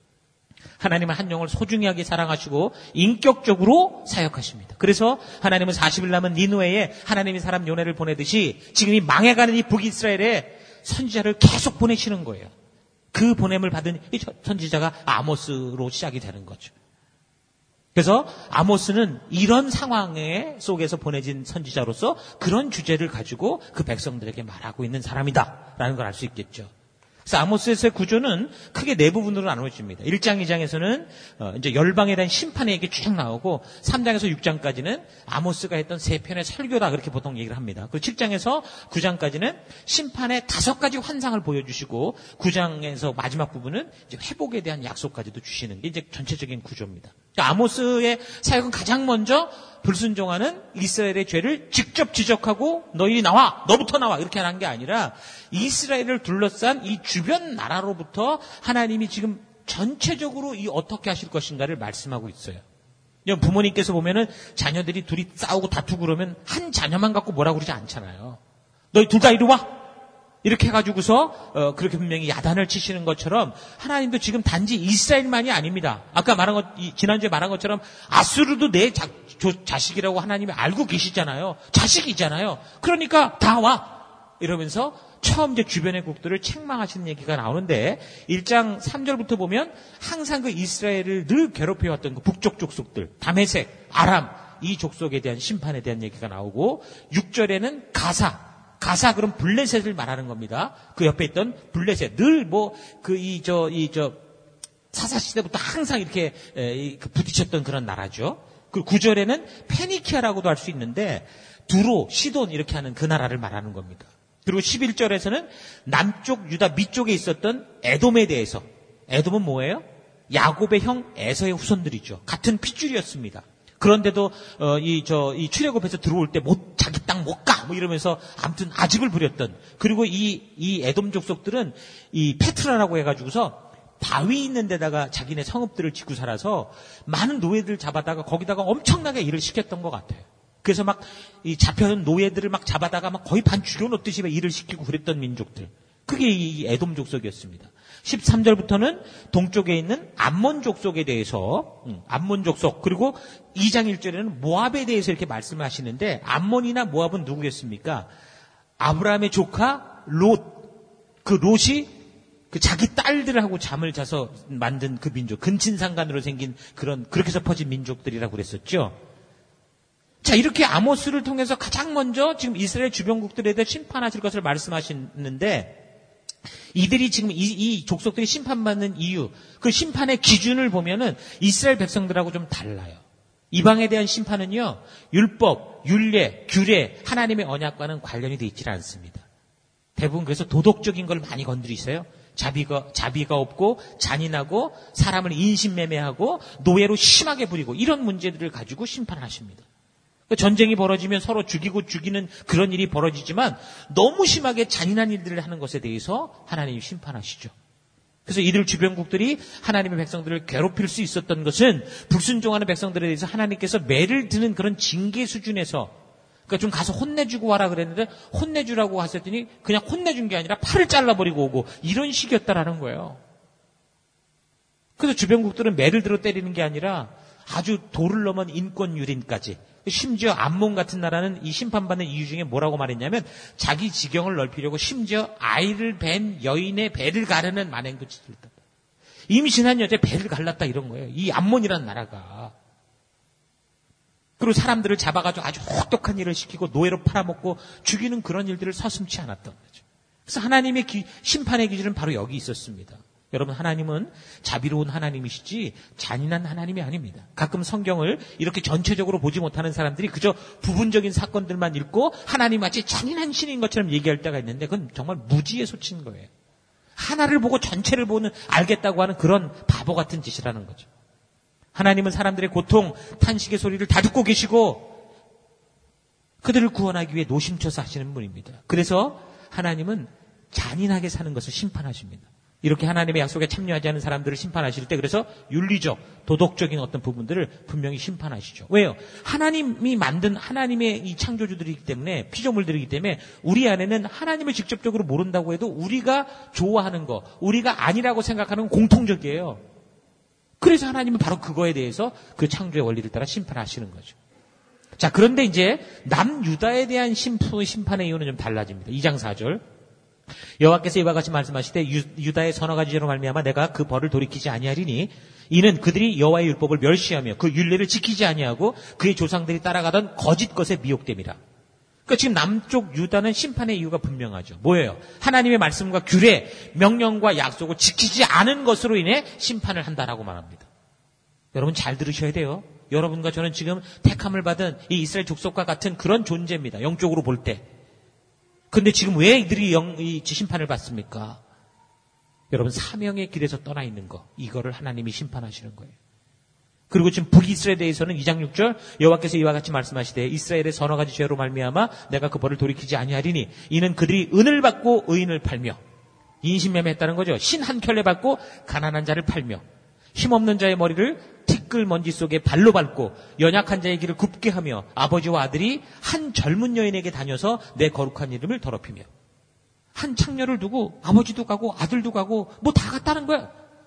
하나님은 한 영을 소중하게 사랑하시고 인격적으로 사역하십니다. 그래서 하나님은 사십 일 남은 니느웨에 하나님이 사람 요나를 보내듯이 지금 이 망해가는 이 북이스라엘에 선지자를 계속 보내시는 거예요. 그 보냄을 받은 이 선지자가 아모스로 시작이 되는 거죠. 그래서 아모스는 이런 상황에 속에서 보내진 선지자로서 그런 주제를 가지고 그 백성들에게 말하고 있는 사람이다라는 걸 알 수 있겠죠. 그래서 아모스에서의 구조는 크게 네 부분으로 나눠집니다. 일 장, 이 장에서는 이제 열방에 대한 심판의 얘기 쭉 나오고 삼 장에서 육 장까지는 아모스가 했던 세 편의 설교다 그렇게 보통 얘기를 합니다. 그리고 칠 장에서 구 장까지는 심판의 다섯 가지 환상을 보여주시고 구 장에서 마지막 부분은 이제 회복에 대한 약속까지도 주시는 게 이제 전체적인 구조입니다. 그러니까 아모스의 사역은 가장 먼저 불순종하는 이스라엘의 죄를 직접 지적하고 너희들이 나와, 너부터 나와 이렇게 하는 게 아니라 이스라엘을 둘러싼 이 주변 나라로부터 하나님이 지금 전체적으로 이 어떻게 하실 것인가를 말씀하고 있어요. 부모님께서 보면은 자녀들이 둘이 싸우고 다투고 그러면 한 자녀만 갖고 뭐라고 그러지 않잖아요. 너희 둘 다 이리 와. 이렇게 해가지고서 어, 그렇게 분명히 야단을 치시는 것처럼 하나님도 지금 단지 이스라엘만이 아닙니다. 아까 말한 것, 지난주에 말한 것처럼 아수르도 내 자, 조, 자식이라고 하나님이 알고 계시잖아요. 자식이잖아요. 그러니까 다 와. 이러면서 처음 이제 주변의 국들을 책망하시는 얘기가 나오는데 일 장 삼 절부터 보면 항상 그 이스라엘을 늘 괴롭혀왔던 그 북쪽 족속들, 다메섹, 아람 이 족속에 대한 심판에 대한 얘기가 나오고 육 절에는 가사, 가사 그럼 블레셋을 말하는 겁니다. 그 옆에 있던 블레셋 늘 뭐 그 이 저 이 저 사사 시대부터 항상 이렇게 에, 부딪혔던 그런 나라죠. 그리고 구 절에는 페니키아라고도 할 수 있는데 두로, 시돈 이렇게 하는 그 나라를 말하는 겁니다. 그리고 십일 절에서는 남쪽 유다 밑쪽에 있었던 에돔에 대해서, 에돔은 뭐예요? 야곱의 형 에서의 후손들이죠. 같은 핏줄이었습니다. 그런데도 어, 이 저 이 출애굽해서 들어올 때 못 자기 땅 못 가 뭐 이러면서 아무튼 아직을 부렸던. 그리고 이 이 에돔 족속들은 이 페트라라고 해가지고서 바위 있는 데다가 자기네 성읍들을 짓고 살아서 많은 노예들 잡아다가 거기다가 엄청나게 일을 시켰던 것 같아요. 그래서 막 이 잡혀온 노예들을 막 잡아다가 막 거의 반 죽여놓듯이 일을 시키고 그랬던 민족들. 그게 이 에돔 족속이었습니다. 십삼 절부터는 동쪽에 있는 암몬 족속에 대해서, 음, 암몬 족속, 그리고 이 장 일 절에는 모압에 대해서 이렇게 말씀을 하시는데, 암몬이나 모압은 누구겠습니까? 아브라함의 조카 롯, 그 롯이 그 자기 딸들하고 잠을 자서 만든 그 민족, 근친상간으로 생긴 그런, 그렇게 해서 퍼진 민족들이라고 그랬었죠. 자, 이렇게 아모스를 통해서 가장 먼저 지금 이스라엘 주변국들에 대해 심판하실 것을 말씀하시는데, 이들이 지금 이, 이 족속들이 심판받는 이유, 그 심판의 기준을 보면은 이스라엘 백성들하고 좀 달라요. 이방에 대한 심판은요, 율법, 율례, 규례, 하나님의 언약과는 관련이 되어 있지 않습니다. 대부분 그래서 도덕적인 걸 많이 건드리세요. 자비가, 자비가 없고 잔인하고 사람을 인신매매하고 노예로 심하게 부리고 이런 문제들을 가지고 심판하십니다. 전쟁이 벌어지면 서로 죽이고 죽이는 그런 일이 벌어지지만 너무 심하게 잔인한 일들을 하는 것에 대해서 하나님이 심판하시죠. 그래서 이들 주변국들이 하나님의 백성들을 괴롭힐 수 있었던 것은 불순종하는 백성들에 대해서 하나님께서 매를 드는 그런 징계 수준에서, 그러니까 좀 가서 혼내주고 와라 그랬는데 혼내주라고 하셨더니 그냥 혼내준 게 아니라 팔을 잘라버리고 오고 이런 식이었다라는 거예요. 그래서 주변국들은 매를 들어 때리는 게 아니라 아주 도를 넘은 인권 유린까지, 심지어 암몬 같은 나라는 이 심판받는 이유 중에 뭐라고 말했냐면 자기 지경을 넓히려고 심지어 아이를 뵌 여인의 배를 가르는 만행도 짓었다. 임신한 여자의 배를 갈랐다 이런 거예요. 이 암몬이라는 나라가. 그리고 사람들을 잡아가지고 아주 혹독한 일을 시키고 노예로 팔아먹고 죽이는 그런 일들을 서슴지 않았던 거죠. 그래서 하나님의 기, 심판의 기준은 바로 여기 있었습니다. 여러분, 하나님은 자비로운 하나님이시지 잔인한 하나님이 아닙니다. 가끔 성경을 이렇게 전체적으로 보지 못하는 사람들이 그저 부분적인 사건들만 읽고 하나님 마치 잔인한 신인 것처럼 얘기할 때가 있는데 그건 정말 무지에 소친 거예요. 하나를 보고 전체를 보는 알겠다고 하는 그런 바보 같은 짓이라는 거죠. 하나님은 사람들의 고통, 탄식의 소리를 다 듣고 계시고 그들을 구원하기 위해 노심초사 하시는 분입니다. 그래서 하나님은 잔인하게 사는 것을 심판하십니다. 이렇게 하나님의 약속에 참여하지 않은 사람들을 심판하실 때 그래서 윤리적, 도덕적인 어떤 부분들을 분명히 심판하시죠. 왜요? 하나님이 만든 하나님의 이 창조주들이기 때문에, 피조물들이기 때문에 우리 안에는 하나님을 직접적으로 모른다고 해도 우리가 좋아하는 거, 우리가 아니라고 생각하는 건 공통적이에요. 그래서 하나님은 바로 그거에 대해서 그 창조의 원리를 따라 심판하시는 거죠. 자, 그런데 이제 남유다에 대한 심판, 심판의 이유는 좀 달라집니다. 이 장 사 절. 여호와께서 이와 같이 말씀하시되 유다의 서너 가지 죄로 말미암아 내가 그 벌을 돌이키지 아니하리니 이는 그들이 여호와의 율법을 멸시하며 그 율례를 지키지 아니하고 그의 조상들이 따라가던 거짓 것에 미혹됨이라. 그러니까 지금 남쪽 유다는 심판의 이유가 분명하죠. 뭐예요? 하나님의 말씀과 규례, 명령과 약속을 지키지 않은 것으로 인해 심판을 한다라고 말합니다. 여러분 잘 들으셔야 돼요. 여러분과 저는 지금 택함을 받은 이 이스라엘 족속과 같은 그런 존재입니다. 영적으로 볼 때. 근데 지금 왜 이들이 영, 이 심판을 받습니까? 여러분, 사명의 길에서 떠나 있는 거, 이거를 하나님이 심판하시는 거예요. 그리고 지금 북이스라엘에 대해서는 이 장 육 절 여호와께서 이와 같이 말씀하시되 이스라엘의 서너 가지 죄로 말미암아 내가 그 벌을 돌이키지 아니하리니 이는 그들이 은을 받고 의인을 팔며, 인신매매했다는 거죠. 신 한 켤레 받고 가난한 자를 팔며, 힘없는 자의 머리를 티끌 먼지 속에 발로 밟고 연약한 자의 길을 굽게 하며 아버지와 아들이 한 젊은 여인에게 다녀서 내 거룩한 이름을 더럽히며. 한 창녀를 두고 아버지도 가고 아들도 가고 뭐 다 갔다는 거야.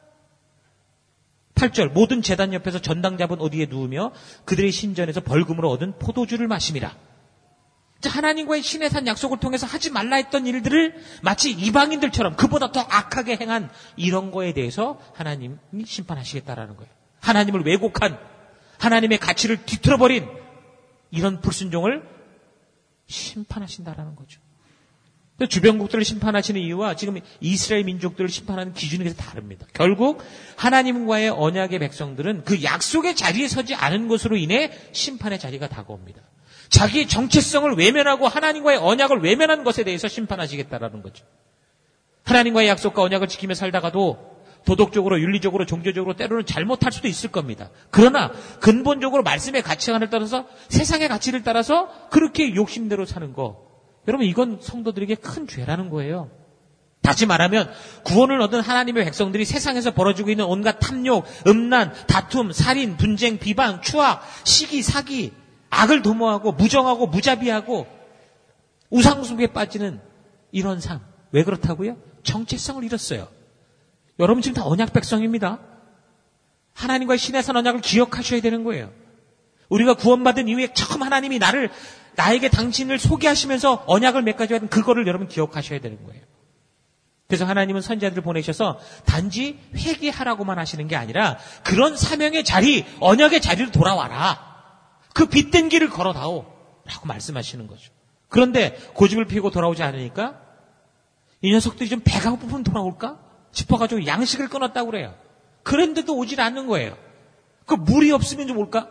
팔 절 모든 제단 옆에서 전당 잡은 옷 위에 누우며 그들의 신전에서 벌금으로 얻은 포도주를 마심이라. 하나님과의 신의 산 약속을 통해서 하지 말라 했던 일들을 마치 이방인들처럼 그보다 더 악하게 행한 이런 거에 대해서 하나님이 심판하시겠다라는 거예요. 하나님을 왜곡한, 하나님의 가치를 뒤틀어버린 이런 불순종을 심판하신다라는 거죠. 주변국들을 심판하시는 이유와 지금 이스라엘 민족들을 심판하는 기준이 그래서 다릅니다. 결국 하나님과의 언약의 백성들은 그 약속의 자리에 서지 않은 것으로 인해 심판의 자리가 다가옵니다. 자기의 정체성을 외면하고 하나님과의 언약을 외면한 것에 대해서 심판하시겠다라는 거죠. 하나님과의 약속과 언약을 지키며 살다가도 도덕적으로, 윤리적으로, 종교적으로 때로는 잘못할 수도 있을 겁니다. 그러나 근본적으로 말씀의 가치관을 따라서, 세상의 가치를 따라서 그렇게 욕심대로 사는 거, 여러분 이건 성도들에게 큰 죄라는 거예요. 다시 말하면 구원을 얻은 하나님의 백성들이 세상에서 벌어지고 있는 온갖 탐욕, 음란, 다툼, 살인, 분쟁, 비방, 추악, 시기, 사기, 악을 도모하고 무정하고 무자비하고 우상숭배에 빠지는 이런 삶. 왜 그렇다고요? 정체성을 잃었어요. 여러분 지금 다 언약 백성입니다. 하나님과의 신의 산 언약을 기억하셔야 되는 거예요. 우리가 구원받은 이후에 처음 하나님이 나를 나에게 당신을 소개하시면서 언약을 맺가지고 하는 그거를 여러분 기억하셔야 되는 거예요. 그래서 하나님은 선지자들을 보내셔서 단지 회개하라고만 하시는 게 아니라 그런 사명의 자리, 언약의 자리로 돌아와라. 그 빛된 길을 걸어다오 라고 말씀하시는 거죠. 그런데 고집을 피우고 돌아오지 않으니까 이 녀석들이 좀 배가 고프면 돌아올까 싶어가지고 양식을 끊었다고 그래요. 그런데도 오질 않는 거예요. 그 물이 없으면 좀 올까?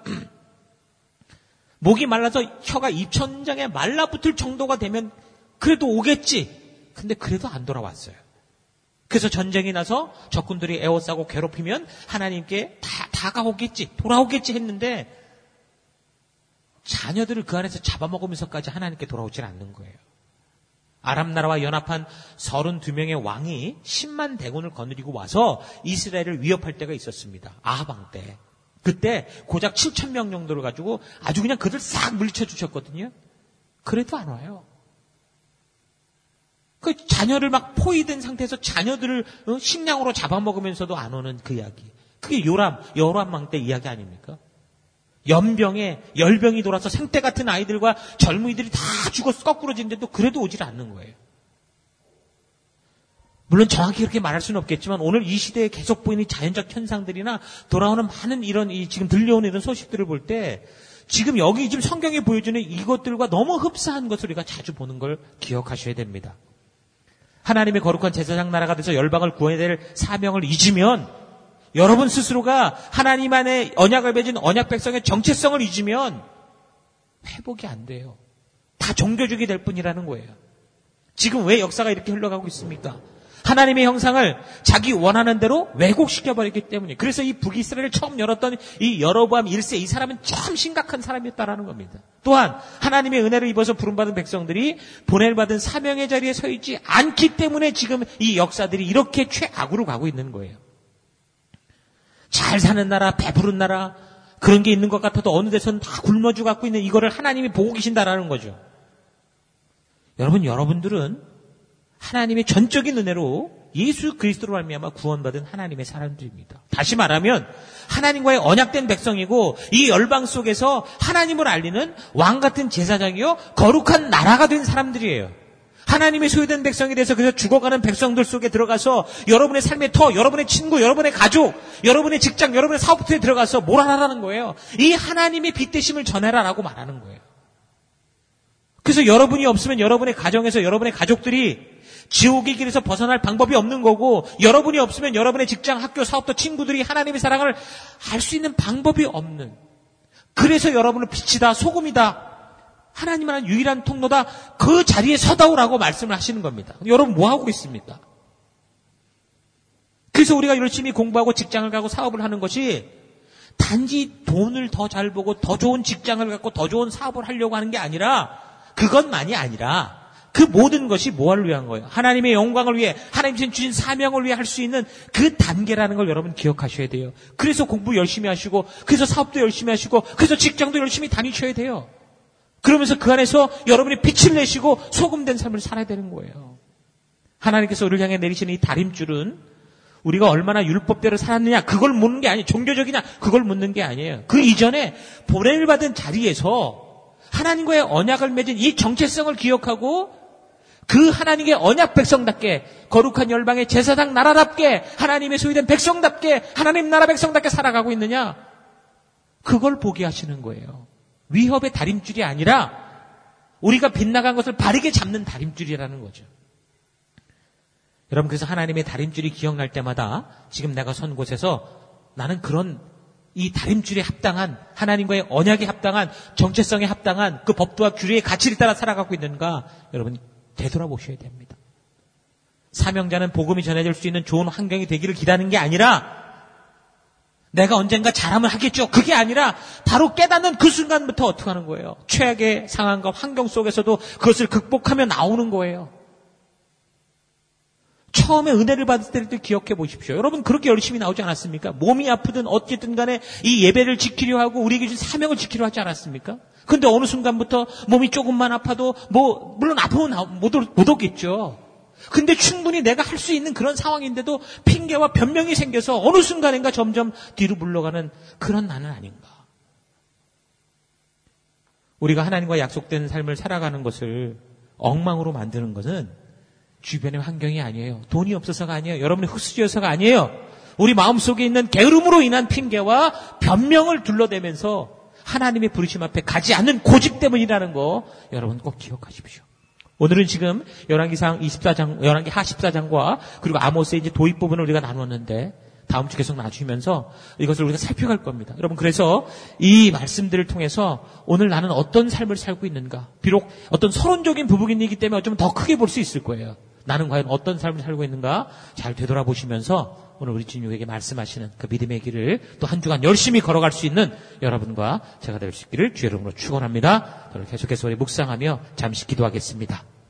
목이 말라서 혀가 입천장에 말라붙을 정도가 되면 그래도 오겠지. 근데 그래도 안 돌아왔어요. 그래서 전쟁이 나서 적군들이 에워싸고 괴롭히면 하나님께 다 다가오겠지, 돌아오겠지 했는데 자녀들을 그 안에서 잡아먹으면서까지 하나님께 돌아오질 않는 거예요. 아람 나라와 연합한 서른두 명의 왕이 십만 대군을 거느리고 와서 이스라엘을 위협할 때가 있었습니다. 아합 왕 때. 그때 고작 칠천 명 정도를 가지고 아주 그냥 그들 싹 물리쳐 주셨거든요. 그래도 안 와요. 그 자녀를 막 포위된 상태에서 자녀들을 식량으로 잡아먹으면서도 안 오는 그 이야기. 그게 요람, 여호람 왕 때 이야기 아닙니까? 연병에 열병이 돌아서 생떼 같은 아이들과 젊은이들이 다 죽어서 거꾸로 지는데도 그래도 오질 않는 거예요. 물론 정확히 그렇게 말할 수는 없겠지만 오늘 이 시대에 계속 보이는 자연적 현상들이나 돌아오는 많은 이런 이 지금 들려오는 이런 소식들을 볼 때 지금 여기 지금 성경에 보여주는 이것들과 너무 흡사한 것을 우리가 자주 보는 걸 기억하셔야 됩니다. 하나님의 거룩한 제사장 나라가 돼서 열방을 구원해야 될 사명을 잊으면 여러분 스스로가 하나님 안에 언약을 맺은 언약 백성의 정체성을 잊으면 회복이 안 돼요. 다 종교주의 될 뿐이라는 거예요. 지금 왜 역사가 이렇게 흘러가고 있습니까? 하나님의 형상을 자기 원하는 대로 왜곡시켜버렸기 때문에. 그래서 이 북이스라엘을 처음 열었던 이 여로보암 일 세 이 사람은 참 심각한 사람이었다라는 겁니다. 또한 하나님의 은혜를 입어서 부름받은 백성들이 보냄받은 사명의 자리에 서 있지 않기 때문에 지금 이 역사들이 이렇게 최악으로 가고 있는 거예요. 잘 사는 나라, 배부른 나라, 그런 게 있는 것 같아도 어느 데서는 다 굶어죽 갖고 있는 이거를 하나님이 보고 계신다라는 거죠. 여러분, 여러분들은 하나님의 전적인 은혜로 예수 그리스도로 말미암아 구원받은 하나님의 사람들입니다. 다시 말하면 하나님과의 언약된 백성이고 이 열방 속에서 하나님을 알리는 왕 같은 제사장이요 거룩한 나라가 된 사람들이에요. 하나님의 소유된 백성이 돼서 그래서 죽어가는 백성들 속에 들어가서 여러분의 삶의 터, 여러분의 친구, 여러분의 가족, 여러분의 직장, 여러분의 사업부에 들어가서 뭘 하라는 거예요. 이 하나님의 빛대심을 전해라라고 말하는 거예요. 그래서 여러분이 없으면 여러분의 가정에서 여러분의 가족들이 지옥의 길에서 벗어날 방법이 없는 거고, 여러분이 없으면 여러분의 직장, 학교, 사업도 친구들이 하나님의 사랑을 알 수 있는 방법이 없는, 그래서 여러분은 빛이다, 소금이다, 하나님만한 유일한 통로다, 그 자리에 서다오라고 말씀을 하시는 겁니다. 여러분 뭐 하고 있습니까? 그래서 우리가 열심히 공부하고 직장을 가고 사업을 하는 것이 단지 돈을 더 잘 보고 더 좋은 직장을 갖고 더 좋은 사업을 하려고 하는 게 아니라, 그것만이 아니라 그 모든 것이 뭐를 위한 거예요? 하나님의 영광을 위해, 하나님이 주신 사명을 위해 할 수 있는 그 단계라는 걸 여러분 기억하셔야 돼요. 그래서 공부 열심히 하시고, 그래서 사업도 열심히 하시고, 그래서 직장도 열심히 다니셔야 돼요. 그러면서 그 안에서 여러분이 빛을 내시고 소금된 삶을 살아야 되는 거예요. 하나님께서 우리를 향해 내리시는 이 다림줄은 우리가 얼마나 율법대로 살았느냐 그걸 묻는 게 아니에요. 종교적이냐 그걸 묻는 게 아니에요. 그 이전에 보냄을 받은 자리에서 하나님과의 언약을 맺은 이 정체성을 기억하고 그 하나님의 언약 백성답게, 거룩한 열방의 제사장 나라답게, 하나님의 소유된 백성답게, 하나님 나라 백성답게 살아가고 있느냐, 그걸 보게 하시는 거예요. 위협의 다림줄이 아니라 우리가 빗나간 것을 바르게 잡는 다림줄이라는 거죠. 여러분, 그래서 하나님의 다림줄이 기억날 때마다 지금 내가 선 곳에서 나는 그런 이 다림줄에 합당한, 하나님과의 언약에 합당한, 정체성에 합당한 그 법도와 규례의 가치를 따라 살아가고 있는가, 여러분 되돌아보셔야 됩니다. 사명자는 복음이 전해질 수 있는 좋은 환경이 되기를 기다리는 게 아니라 내가 언젠가 잘하면 하겠죠. 그게 아니라 바로 깨닫는 그 순간부터 어떻게 하는 거예요? 최악의 상황과 환경 속에서도 그것을 극복하며 나오는 거예요. 처음에 은혜를 받을 때를 기억해 보십시오. 여러분 그렇게 열심히 나오지 않았습니까? 몸이 아프든 어쨌든 간에 이 예배를 지키려 하고 우리에게 준 사명을 지키려 하지 않았습니까? 근데 어느 순간부터 몸이 조금만 아파도 뭐 물론 아프면 못, 못 오겠죠. 근데 충분히 내가 할 수 있는 그런 상황인데도 핑계와 변명이 생겨서 어느 순간인가 점점 뒤로 물러가는 그런 나는 아닌가. 우리가 하나님과 약속된 삶을 살아가는 것을 엉망으로 만드는 것은 주변의 환경이 아니에요. 돈이 없어서가 아니에요. 여러분이 흙수저여서가 아니에요. 우리 마음속에 있는 게으름으로 인한 핑계와 변명을 둘러대면서 하나님의 부르심 앞에 가지 않는 고집 때문이라는 거 여러분 꼭 기억하십시오. 오늘은 지금 열왕기상 이십사 장, 열왕기 하 십사 장과 그리고 아모스의 이제 도입 부분을 우리가 나누었는데 다음 주 계속 나누면서 이것을 우리가 살펴갈 겁니다. 여러분 그래서 이 말씀들을 통해서 오늘 나는 어떤 삶을 살고 있는가, 비록 어떤 서론적인 부분이기 때문에 어쩌면 더 크게 볼 수 있을 거예요. 나는 과연 어떤 삶을 살고 있는가 잘 되돌아보시면서 오늘 우리 주님에게 말씀하시는 그 믿음의 길을 또 한 주간 열심히 걸어갈 수 있는 여러분과 제가 될 수 있기를 주의 이름으로 축원합니다. 오늘 계속해서 우리 묵상하며 잠시 기도하겠습니다.